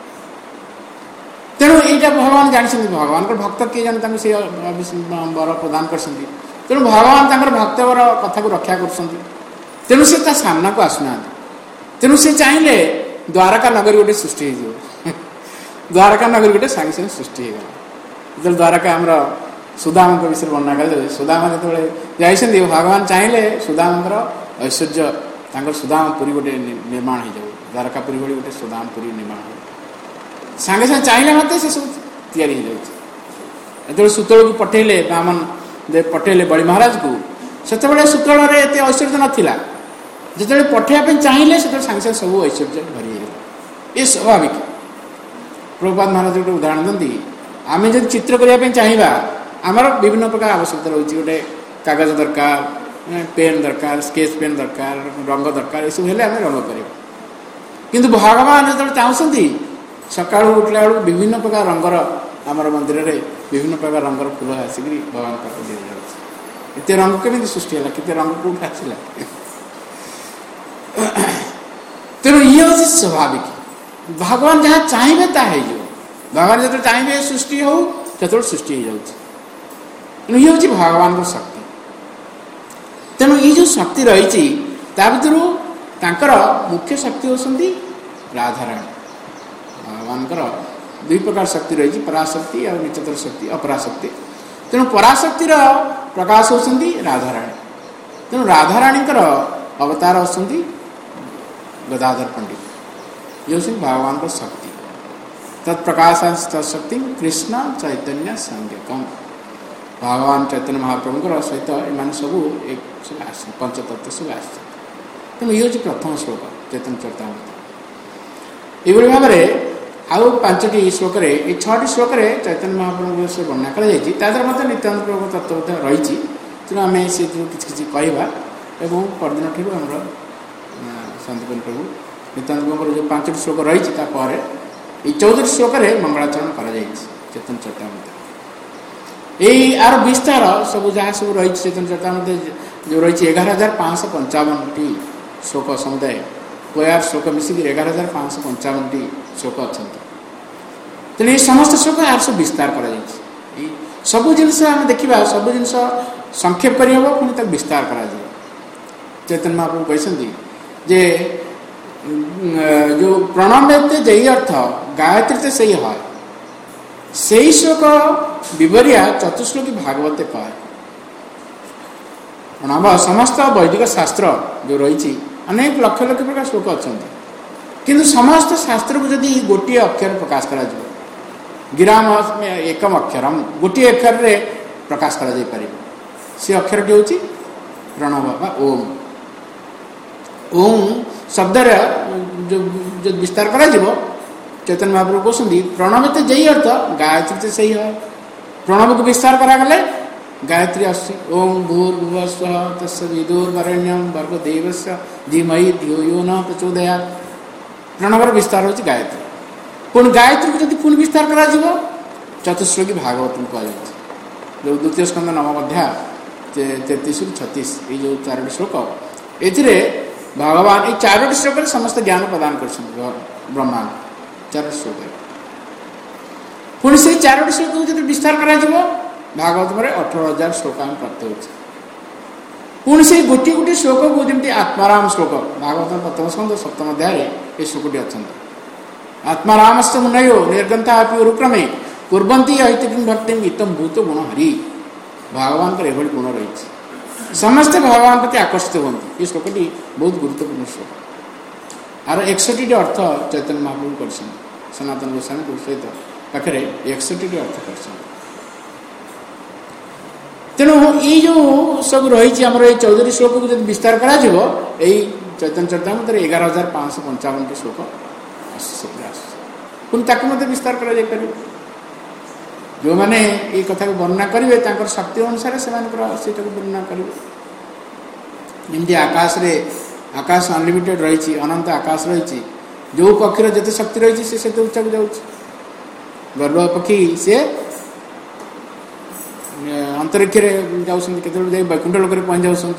तेणु यहाँ भगवान जानते भगवान भक्त किए जाने से वर प्रदान कर। तेणु भगवान भक्तर कथा को रक्षा कर। तेणु से सामना को आसुना। तेणु से चाहिए द्वारका नगरी गोटे सृष्टि हो द्वारका नगरी गोटे सागे सागे सृष्टि होगा। जो द्वारका आम सुदाम विषय वर्णना कर सुदामा जो जाइए भगवान चाहिए सुदामर ऐश्वर्य सुदामपुरी गोटे निर्माण हो जाए द्वारकापुरी भली गोटे सुदामपुरी निर्माण हो सागे सागे चाहिए मत से सब तैयारी हो जाए। सुतल को पठेले ब्राह्मण देव पठेले बड़ी महाराज को से सुतल एत ऐश्वर्य नाला जो पठेगा चाहिए से सागे सागे सब ऐश्वर्य भरी ये स्वाभाविक। प्रभुपाद महाराज गोटे उदाहरण दिखती आम जब चित्र करने चाहिए आमर विभिन्न प्रकार आवश्यकता रही गोटे कागज दरकार पेन दरकार स्केच पेन दरकार रंग दरकार ये सब हेल्ले आम रंग कर। किंतु भगवान जो चाहते सका उठला बेलू विभिन्न प्रकार रंगर आमर मंदिर में विभिन्न प्रकार रंगर फूल आसिक भगवान पाक दी जाए। एत रंग केमी सृष्टि है केते रंग कौट आसला। तेणु ये हूँ स्वाभाविक। भगवान जहाँ चाहिए ताही भगवान जो चाहिए सृष्टि हो जो सृष्टि हो जाए। ये हूँ भगवान शक्ति। तेणु ये जो शक्ति रही भर मुख्य शक्ति होती राधाराणी। भगवान 2 प्रकार शक्ति रही पराशक्ति और निचतर शक्ति अपराशक्ति। तेणु पराशक्तिर प्रकाश होती राधाराणी। तेणु राधाराणी अवतार होती गदाधर पंडित। ये हूँ भगवान शक्ति तत्प्रकाश तत्शक्ति कृष्ण चैतन्य संज्ञकम। भगवान चैतन्य महाप्रभुंर सहित एम सब एक पंचतत्व सब आस। तेणु ये हूँ प्रथम श्लोक चैतन्य चरितामृत। ये भाव में आउ 5टी श्लोक 6टी श्लोक चैतन्य महाप्रभु विषय वर्णना कर नित्यानंद प्रभु तत्व रही। तेणु आम से किसी कहवा और परदिन ठार आम शांतिपन प्रभु नित्यानंद प्रभु जो 5टी श्लोक रही 14 श्लोक मंगलाचरण कर चैतन्य चरितामृत। यही आर विस्तार सब जहाँ सब रही चैतन्य चरितामृत जो रही 11,555टी श्लोक समुदाय कोयार श्लोक मिसिक 11,555टी श्लोक अच्छा। तेणु ये समस्त श्लोक यार सब विस्तार कर सब जिनस आम देखा सब जिन संक्षेप करहब पुणी तक विस्तार कर। चैतन्य महाप्रभु कहते जे जो प्रणमेते जय अर्थ गायत्री से सही है से श्लोक विवरिया चतुश्लोकी भागवते कहे। प्रणव समस्त वैदिक शास्त्र जो रही अनेक लक्ष लक्ष प्रकार श्लोक अच्छा किंतु समस्त शास्त्र को जदि गोटे अक्षर प्रकाश करा गिराम एकम अक्षरम गोटे अक्षर रे प्रकाश करा जाय पारे से अक्षरटी हूँ प्रणव बा ओम। ओम शब्द जो विस्तार करा चैतन्य महाप्रभु कहते प्रणव तो जई अर्थ गायत्री तो सही है। प्रणव को विस्तार करागले गायत्री आसुची ओम भूर्भुवः स्वः तत्सवितुर्वरेण्यं भर्गो देवस्य धीमहि धियो यो न प्रचोदयात्। प्रणवर विस्तार होची गायत्री। पुणी गायत्री को जब पुणी विस्तार करा जीवो चतुश्लोकी भागवत को कहा जाए जो द्वितीय स्कंद नवम अध्याय 33-36 ये जो 4 श्लोक ए भगवान ये 4 श्लोक समस्त ज्ञान प्रदान कर ब्रह्मांड 4 श्लोक पुणी से 4 श्लोक को जब विस्तार करा जीवो भागवत में 18,000 श्लोक आम प्राप्त हो। पुणी से गोटे गोटे श्लोक को जमी आत्माराम श्लोक भागवत प्रथम स्कंद 7म अध्याय ये श्लोकटी अच्छा आत्मारामस्य मुनयो निर्गंता अनुक्रमे कुर्वन्ति ऐतिकीं भक्तिं इतम भूत गुण हरि। भगवान का एभली गुण रही समस्ते भगवान प्रति आकर्षित होती। ये श्लोकटी बहुत गुरुत्वपूर्ण श्लोक आर 61 अर्थ चैतन्य महाप्रभु कर सनातन गोस्वामी सहित पाखे 61 अर्थ कर। तेणु ये जो सब रही आमर ये 14 श्लोक को जब विस्तार करा चैतन्य चरितामृत 11,555 श्लोक पुणी ताकू विस्तार कर जो मैंने ये कथा को वर्णना करेंगे शक्ति अनुसार से वर्णना करेंगे। जमी आकाश अनलिमिटेड रही अनंत आकाश रही जो पक्षीर जिते शक्ति रही से उच्चा को जाऊँ गर्भ पक्षी से अंतरिक्ष जाते वैकुंठ लोक पहुँच जाऊँ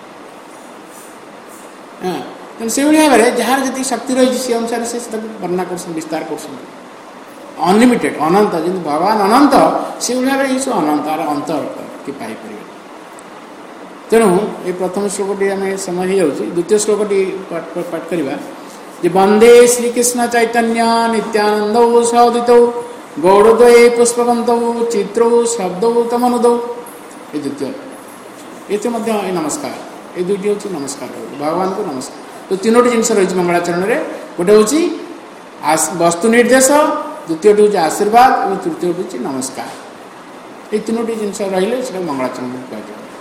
तेणु से भाव में जार जी शक्ति रही से अनुसार से वर्णना कर विस्तार कर अनलिमिटेड अनंत जमी भगवान अनंत से भाव में ये सब अनंत आर अंत कि पाइपर। तेणु ये प्रथम श्लोकटी आम समय हो जाऊँ द्वितीय श्लोकटी पाठ करवा वंदे श्रीकृष्ण चैतन्य नित्यानंद सहोदित गौड़द्वये पुष्पवंत चित्रौ शब्दौ तमनुदौ ये द्वितीय ये नमस्कार ये दुईटी हूँ नमस्कार भगवान को नमस्कार। तो 3टी जिनस रही मंगलाचरण में गोटे हूँ वस्तु निर्देश द्वितीय हूँ आशीर्वाद और तृतीय हूँ नमस्कार। ये 3टी जिनस रही मंगलाचरण कह।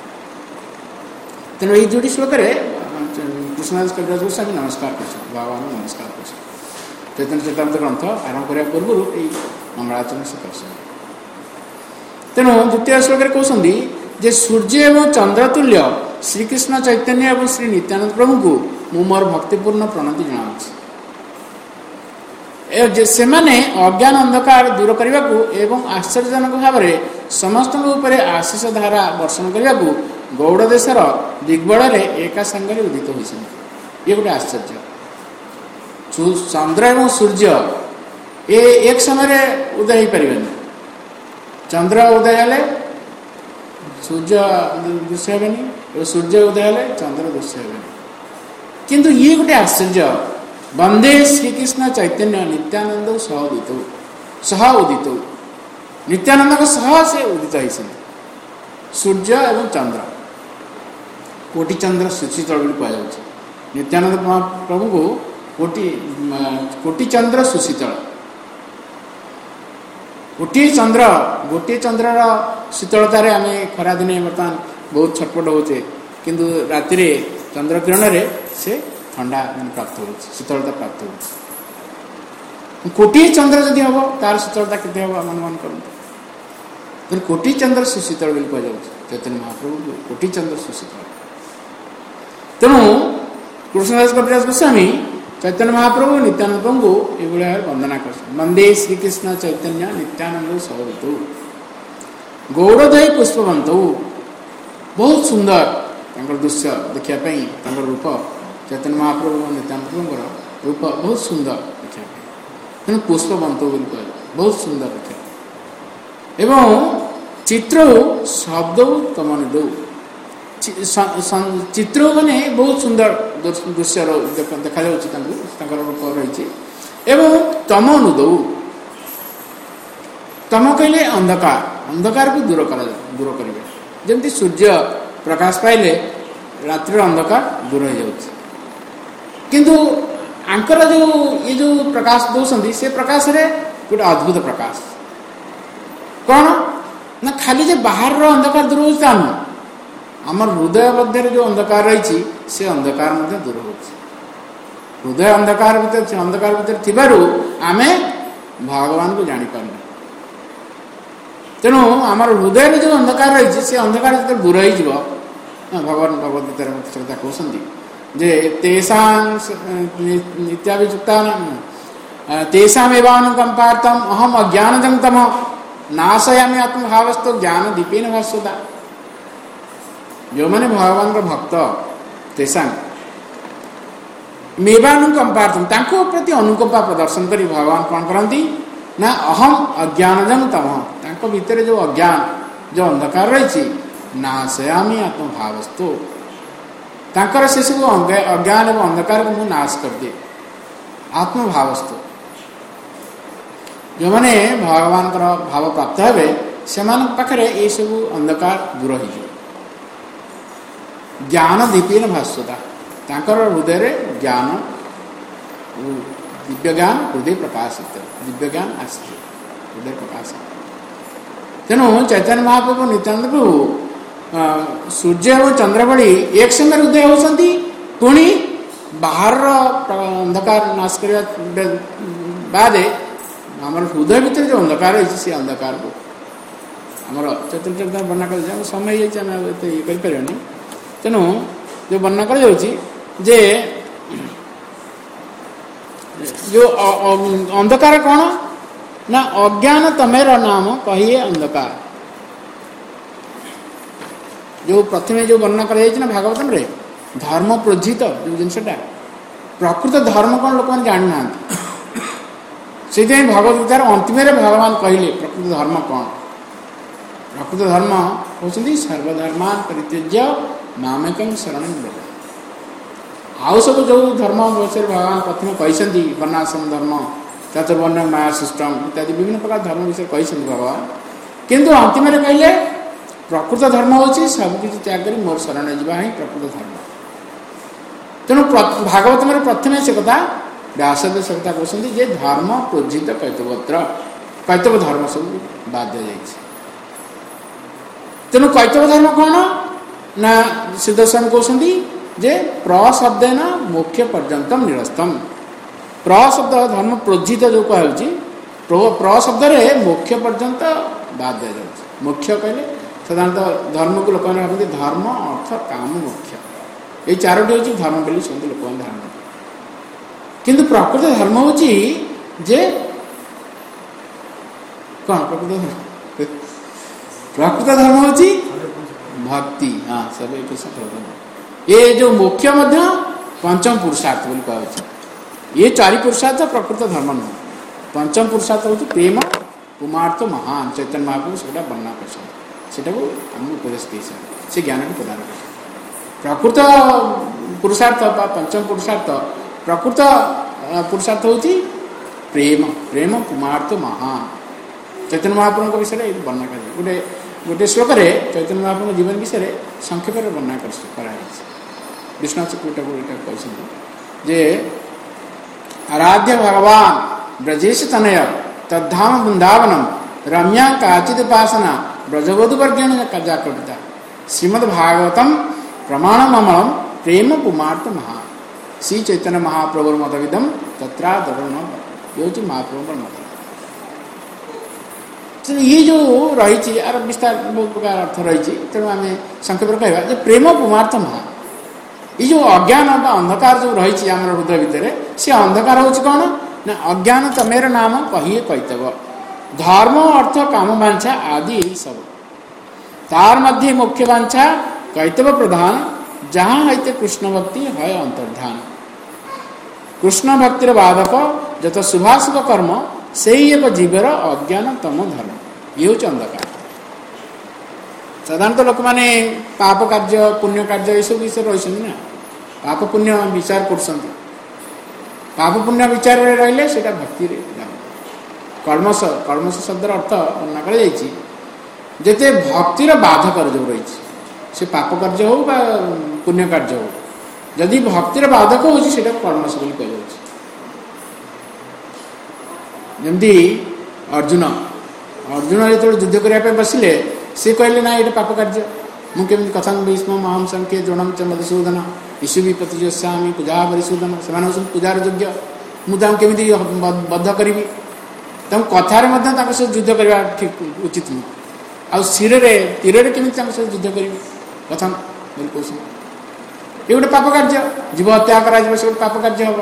तेणु ये 2टी श्लोक कृष्णदास कविराज गोस्वामी नमस्कार कर भगवान नमस्कार कर चैतन्य चरितामृत ग्रंथ आरंभ करने पूर्व ये मंगलाचरण से कर। तेणु द्वितीय श्लोक कहते जे सूर्य एवं चंद्र तुल्य श्रीकृष्ण चैतन्य एवं श्री नित्यानंद प्रभु को मु मोर भक्तिपूर्ण प्रणति जनाऊँ। सेमाने अज्ञान अंधकार दूर करने को एवं आश्चर्यजनक भाव में समस्त आशीष धारा वर्षण करने को गौड़ देशर दिग्बल एका संगे उदित होती। ये गोटे आश्चर्य चंद्र एवं सूर्य ये एक समय उदय हो पारे चंद्र उदय हेले सूर्य दृश्य हेनी सूर्य उदय हेले चंद्र दृश्य हेनी किंतु ये गोटे आश्चर्य वंदे श्रीकृष्ण चैतन्य नित्यानंद सह उदित नित्यानंद सह से उदित होती सूर्य एवं चंद्र कोटि चंद्र सुशीतल कहुच्छे नित्यानंद प्रभु को कोटि चंद्र सुशीतल गोटे चंद्र शीतलतार आम खरा दिने बर्तमान बहुत छटपट होचे किंतु राति चंद्र किरण से ठंडा प्राप्त हो शीतलता प्राप्त हो। कोटि चंद्र जदि हम तार शीतलता के अनुमान करूँ कोटि चंद्र सुशीतल बोली कह चैतन्य महाप्रभु कोटि चंद्र सुशीतल। तेणु कृष्णदास कविराज गोस्वामी चैतन्य महाप्रभु नित्यानंद प्रभु को ये वंदना कर वंदे श्रीकृष्ण चैतन्य नित्यानंद सहोदित गौड़द्वय पुष्पवंत बहुत सुंदर दृश्य देखापी रूप चैतन्य महाप्रभु और नित्यानंद प्रभुर रूप बहुत सुंदर देखा तेणु पुष्पवंत बहुत सुंदर देखा एवं चित्र शब्द तमनुद चित्र माने बहुत सुंदर दृश्य देखा रूप रही एवं तम अनुद तम कहले अंधकार को दूर करेंगे जमती सूर्य प्रकाश पाइले रात्रि अंधकार दूर हो जाऊँ किंतु आंकर जो प्रकाश दौरान से प्रकाश रे गोटे अद्भुत प्रकाश कौन ना खाली जे बाहर अंधकार दूर होता आमर हृदय मध्य जो अंधकार रही से अंधकार दूर हो हृदय अंधकार भितर थिबारु आमे भगवान को जानी पारना। तेणु आमर हृदय जो अंधकार रही से अंधकार जो दूर हो भगवान भगवत गीतार कथा कहते जे तेषाभियुक्ता तेषामेवानुकंपार्थम अहम अज्ञानजं तम नाशयामि आत्मभावस्तो ज्ञान दीपेन भास्वता। जो मैंने भगवान का भक्त तेषां मेवानुकंपार्थम तांको प्रति अनुकंपा प्रदर्शन करी भगवान कौन करती ना अहम अज्ञानजं तम तांको भीतर जो अज्ञान जो अंधकार रही नाशयामि आत्मभावस्तो तांकर से सब अज्ञान एवं अंधकार को मुझे नाश कर दिए आत्मभावस्तो। जो मैंने भगवान भाव प्राप्त हे से पाखे ये सब अंधकार दूर हो ज्ञान दीपेन भास्वता तांकर हृदय ज्ञान दिव्य ज्ञान हृदय प्रकाशित दिव्य ज्ञान आश्चर्य हृदय प्रकाशित। तेणु चैतन्य महाप्रभु नित्यानंद प्रभु सूर्य और चंद्र भली एक संगे हृदय होती पुणी बाहर अंधकार नाश करने बाद आम हृदय भीतर जो अंधकार है से अंधकार को आमर चतुर्थ वर्णना कर समय ये करें। तेणु जो वर्णना कर जे जो अंधकार कौन ना अज्ञान तमेर नाम कहिए अंधकार। जो प्रथम जो वर्णना कर भागवतम रे धर्म प्रोजित जो जिनटा प्रकृत धर्म कौन लोक मैंने जानी ना से भगवत गीतार अंतिम भगवान कहले प्रकृत धर्म कौन। प्रकृत धर्म होती सर्वधर्मान परित्यज्य मामेकं शरणं व्रज। आउ सब जो धर्म विषय भगवान प्रथम कहते वर्णाश्रम धर्म चतुर्वर्ण माया सिस्टम इत्यादि विभिन्न प्रकार धर्म विषय कहते भगवान किंतु अंतिम कहले प्रकृत धर्म होची सबकि त्याग कर मोर शरण जावा ही प्रकृत धर्म। तेणु भागवत में प्रथम से कथा व्यासदेव से कथा कहते जे धर्म प्रोजित कैतवत्र कैतव धर्म सब बाद दि जाए। तेणु कैतव धर्म कौन ना सिद्धस्वामी कहते जे प्रशब्देन मोक्ष पर्यंतम निरस्तम। प्रशब्द धर्म प्रोजित जो कहूँ प्रशब्द मोक्ष पर्यंत बाद दि जाए। मोक्ष कहले साधारणतः धर्म को लोक भावती धर्म अर्थ काम मोक्ष ये चारोटी हूँ धर्म बोली समझते लोक धारणा किंतु प्रकृत धर्म हूँ जे कौन प्रकृत धर्म हूँ भक्ति। हाँ सब ये जो मोक्ष मध्य पंचम पुरुषार्थ बोली कह ये चारि पुरुषार्थ प्रकृत धर्म नुह। पंचम पुरुषार्थ हूँ प्रेम पुमार्थ महान चैतन्य महाप्रभु से वर्णना कर आम उपदेश दे से ज्ञान को प्रदान कर। प्रकृत पुरुषार्थ पंचम पुरुषार्थ प्रकृत पुरुषार्थ हूँ प्रेम प्रेम पुमार्थ महान चैतन्य महाप्रभु विषय वर्णना कर गोटे गोटे श्लोक चैतन्य महाप्रभु जीवन विषय संक्षेप वर्णना कर विष्णु कहते जे आराध्य भगवान ब्रजेश तनय तद्धाम वृंदावनम रम्या काचिद उपासना ब्रजवधु वर्गेण जागृता श्रीमद् भागवतम प्रमाणम अमलम प्रेम पुमार्थ महान श्री चैतन्य महाप्रभु मतविदम तत्रादरण ये महाप्रभु मत। ये जो रही आर विस्तार बहुत प्रकार अर्थ रही तेणु आम संक्षेप कहवा प्रेम पुमार्थ महान। ये जो अज्ञान अंधकार जो रही आम हृदय भितर से अंधकार हूँ कौन ना अज्ञान तमेर नाम कहिए कैतव धर्म अर्थ काम वांछा आदि यही सब तार मध्य मुख्य वांछा कैतव प्रधान जहाँ है कृष्ण भक्ति है अंतर्धान। कृष्ण भक्तिर बाधक जत शुभाशुभ कर्म से ही एक जीवर अज्ञान तम धर्म ये हूँ अंधकार। साधारणतः लोक मैंने पाप कार्य पुण्य कार्य ये सब विषय रही ना पाप पुण्य विचार कर पाप पुण्य विचार रही से भक्ति कर्मश कर्मश शब्द अर्थ वर्णना करते भक्तिर बाधक जो रही से पाप कार्य हो पुण्य कार्य हो जदि भक्तिर बाधक हो कर्मश बोली कह जमती अर्जुन अर्जुन जो युद्ध करने बसिले सी कहले ना ये पाप कार्य मुझे कथं भीष्म अहम संख्य द्रोणम च मधुसूदन ईशु भी प्रतिजोस्यामी पूजा परिशोधन से पूजार योग्य मुझे केमी बद्ध करी कथार सहित युद्ध करवा ठीक उचित नुह आ तीर केमी सहित युद्ध करी कथम बोली कौन ये गोटे पाप कार्य जीव हत्या कर पाप कार्य हम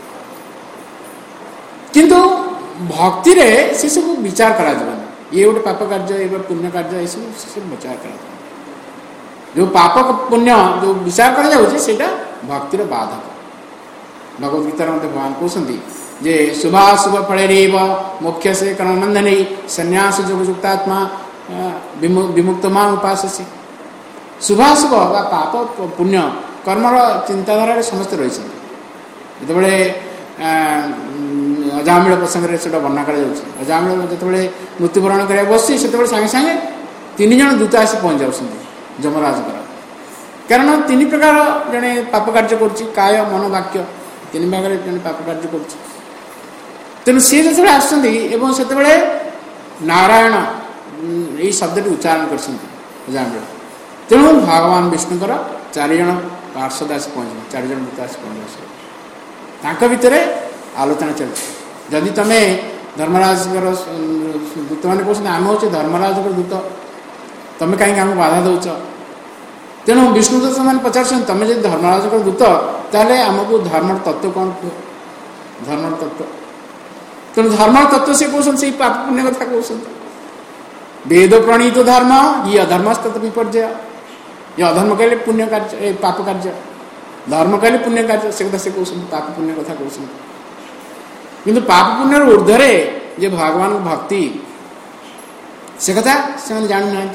किंतु भक्ति रे से सब विचार करा ये गोटे पाप कार्य ये पुण्य कार्य ये सब विचार करा जो पाप पुण्य जो विचार करा भक्तिर बाधक भगवद गीतार भगवान कहते जे शुभाशुभ फलेरेव मोक्ष से कर्मबंधने संन्यास योग युक्तात्मा विमुक्त मां उपाससी शुभाशुभ पाप पुण्य कर्मर चिंताधारा समस्त रही जो अजामिल प्रसंग से वर्णना कर अजामिल जो मृत्युवरण करने बसी से सागे सागे 3 जन दूत आसी पहुँच जाऊँ जमराज कारण 3 प्रकार जड़े पाप कार्य काय मन वाक्य 3 भाग जन पाप कार्य कर तेणु सी जो आसते नारायण ये शब्द उच्चारण कर तेणु भगवान विष्णुकर 4 जन पार्षद आसी पहुँचे 4 जन दूत आसी पहुँचे भितर आलोचना चलती जदि तुम धर्मराज दूत मैंने कहते आम हूँ धर्मराज दूत तुम्हें कहीं आमको बाधा दौच तेणु विष्णुदत्त मैंने पचार तुम जब धर्मराज दूत ताले आमको धर्म तत्व कौन कह धर्म तत्व तेणु धर्म तत्व से कहते से पाप पुण्य कथा कहते वेद प्रणीत धर्म ये अधर्मस्तत्व विपर्जय ये अधर्म कहले पुण्य कार्य पाप कार्य धर्म कहले पुण्य कार्य से कथा से कहते पाप पुण्य कथा कहते किंतु पाप पुण्य ऊर्धरे जे भगवान भक्ति से कथा से जान ना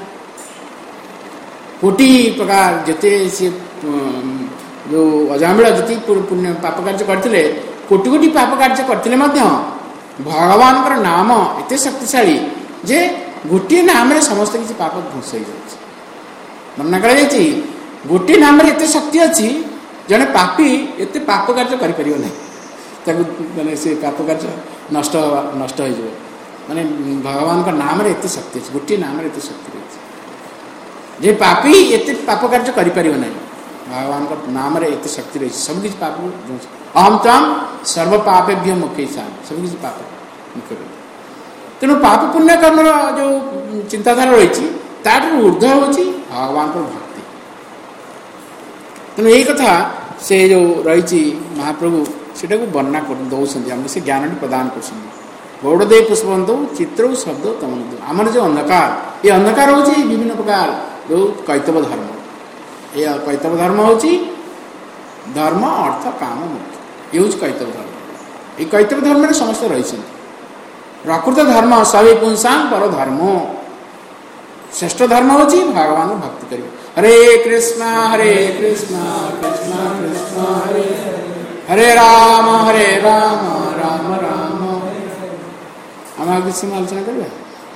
कोटि प्रकार जिते सी जो अजामिल जी पुण्य पाप कार्य करते कोटि कोटि पाप कार्य करते भगवान नाम एत शक्तिशाली जे गोटे नाम समस्त किसी पाप ध्वंस हो वर्णना कर गोटे नाम एत शक्ति अच्छी जड़े पापी एत पाप कार्य कर माने से पाप कार्य नष्ट हो माने भगवान का नाम एत शक्ति अच्छी गोटे नाम एत शक्ति रही जे पापी एत पाप कार्य कर भगवान का नाम एत शक्ति रही सबकि पाप अहम ताम सर्व पापेभ्य मुख्य सबकि पाप मुख्य तेणु पाप पुण्य कर्म जो चिंताधारा रही ऊर्ध हूँ भगवान भक्ति तेणु यही कथा से जो रही महाप्रभु से वर्णना कर दौरान से ज्ञान प्रदान कर गौड़देव पुष्पवंत चित्र शब्द तम आमर जो अंधकार ये अंधकार हूँ विभिन्न प्रकार जो कैतव धर्म ये कैतव धर्म हूँ धर्म अर्थ काम मुख्य ये हूँ कैतव धर्म ये कैतव धर्म में समस्त रही प्रकृत धर्म सभी पुंसांग पर धर्म श्रेष्ठ धर्म हूँ भगवान भक्ति कर हरे कृष्ण कृष्ण कृष्ण हरे राम राम राम आम आगे किसी आलोचना करवा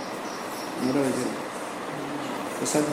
प्रसाद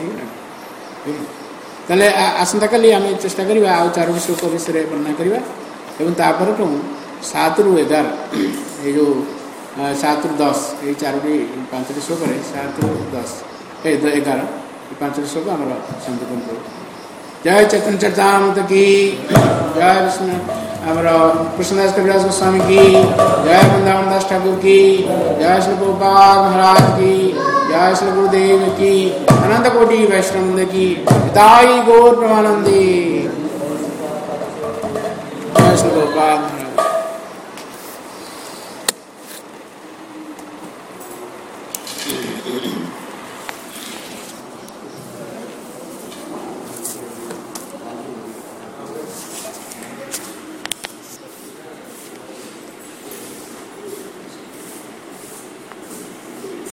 ताले आसंता काली आम चेष्टा करवा आ 4 श्लोक विषय वर्णना करवा एवं तापर 7 ରୁ 11 ये जो 7 ରୁ 10 ये 4टी 5टी श्लोक 7 ରୁ 10 11 5टी श्लोक आम संतुलन कर जय चैतन्य चरितामृत की जय विष्णु आमर कृष्णदास कविराज गोस्वामी की जय वृंदावन दास ठाकुर की जय श्री गोपाल महाराज की जय श्री गुरुदेव की अनंत कोटि वैष्णव की पिताई गौर प्रमानंदी जय श्री गोपाल महाराज।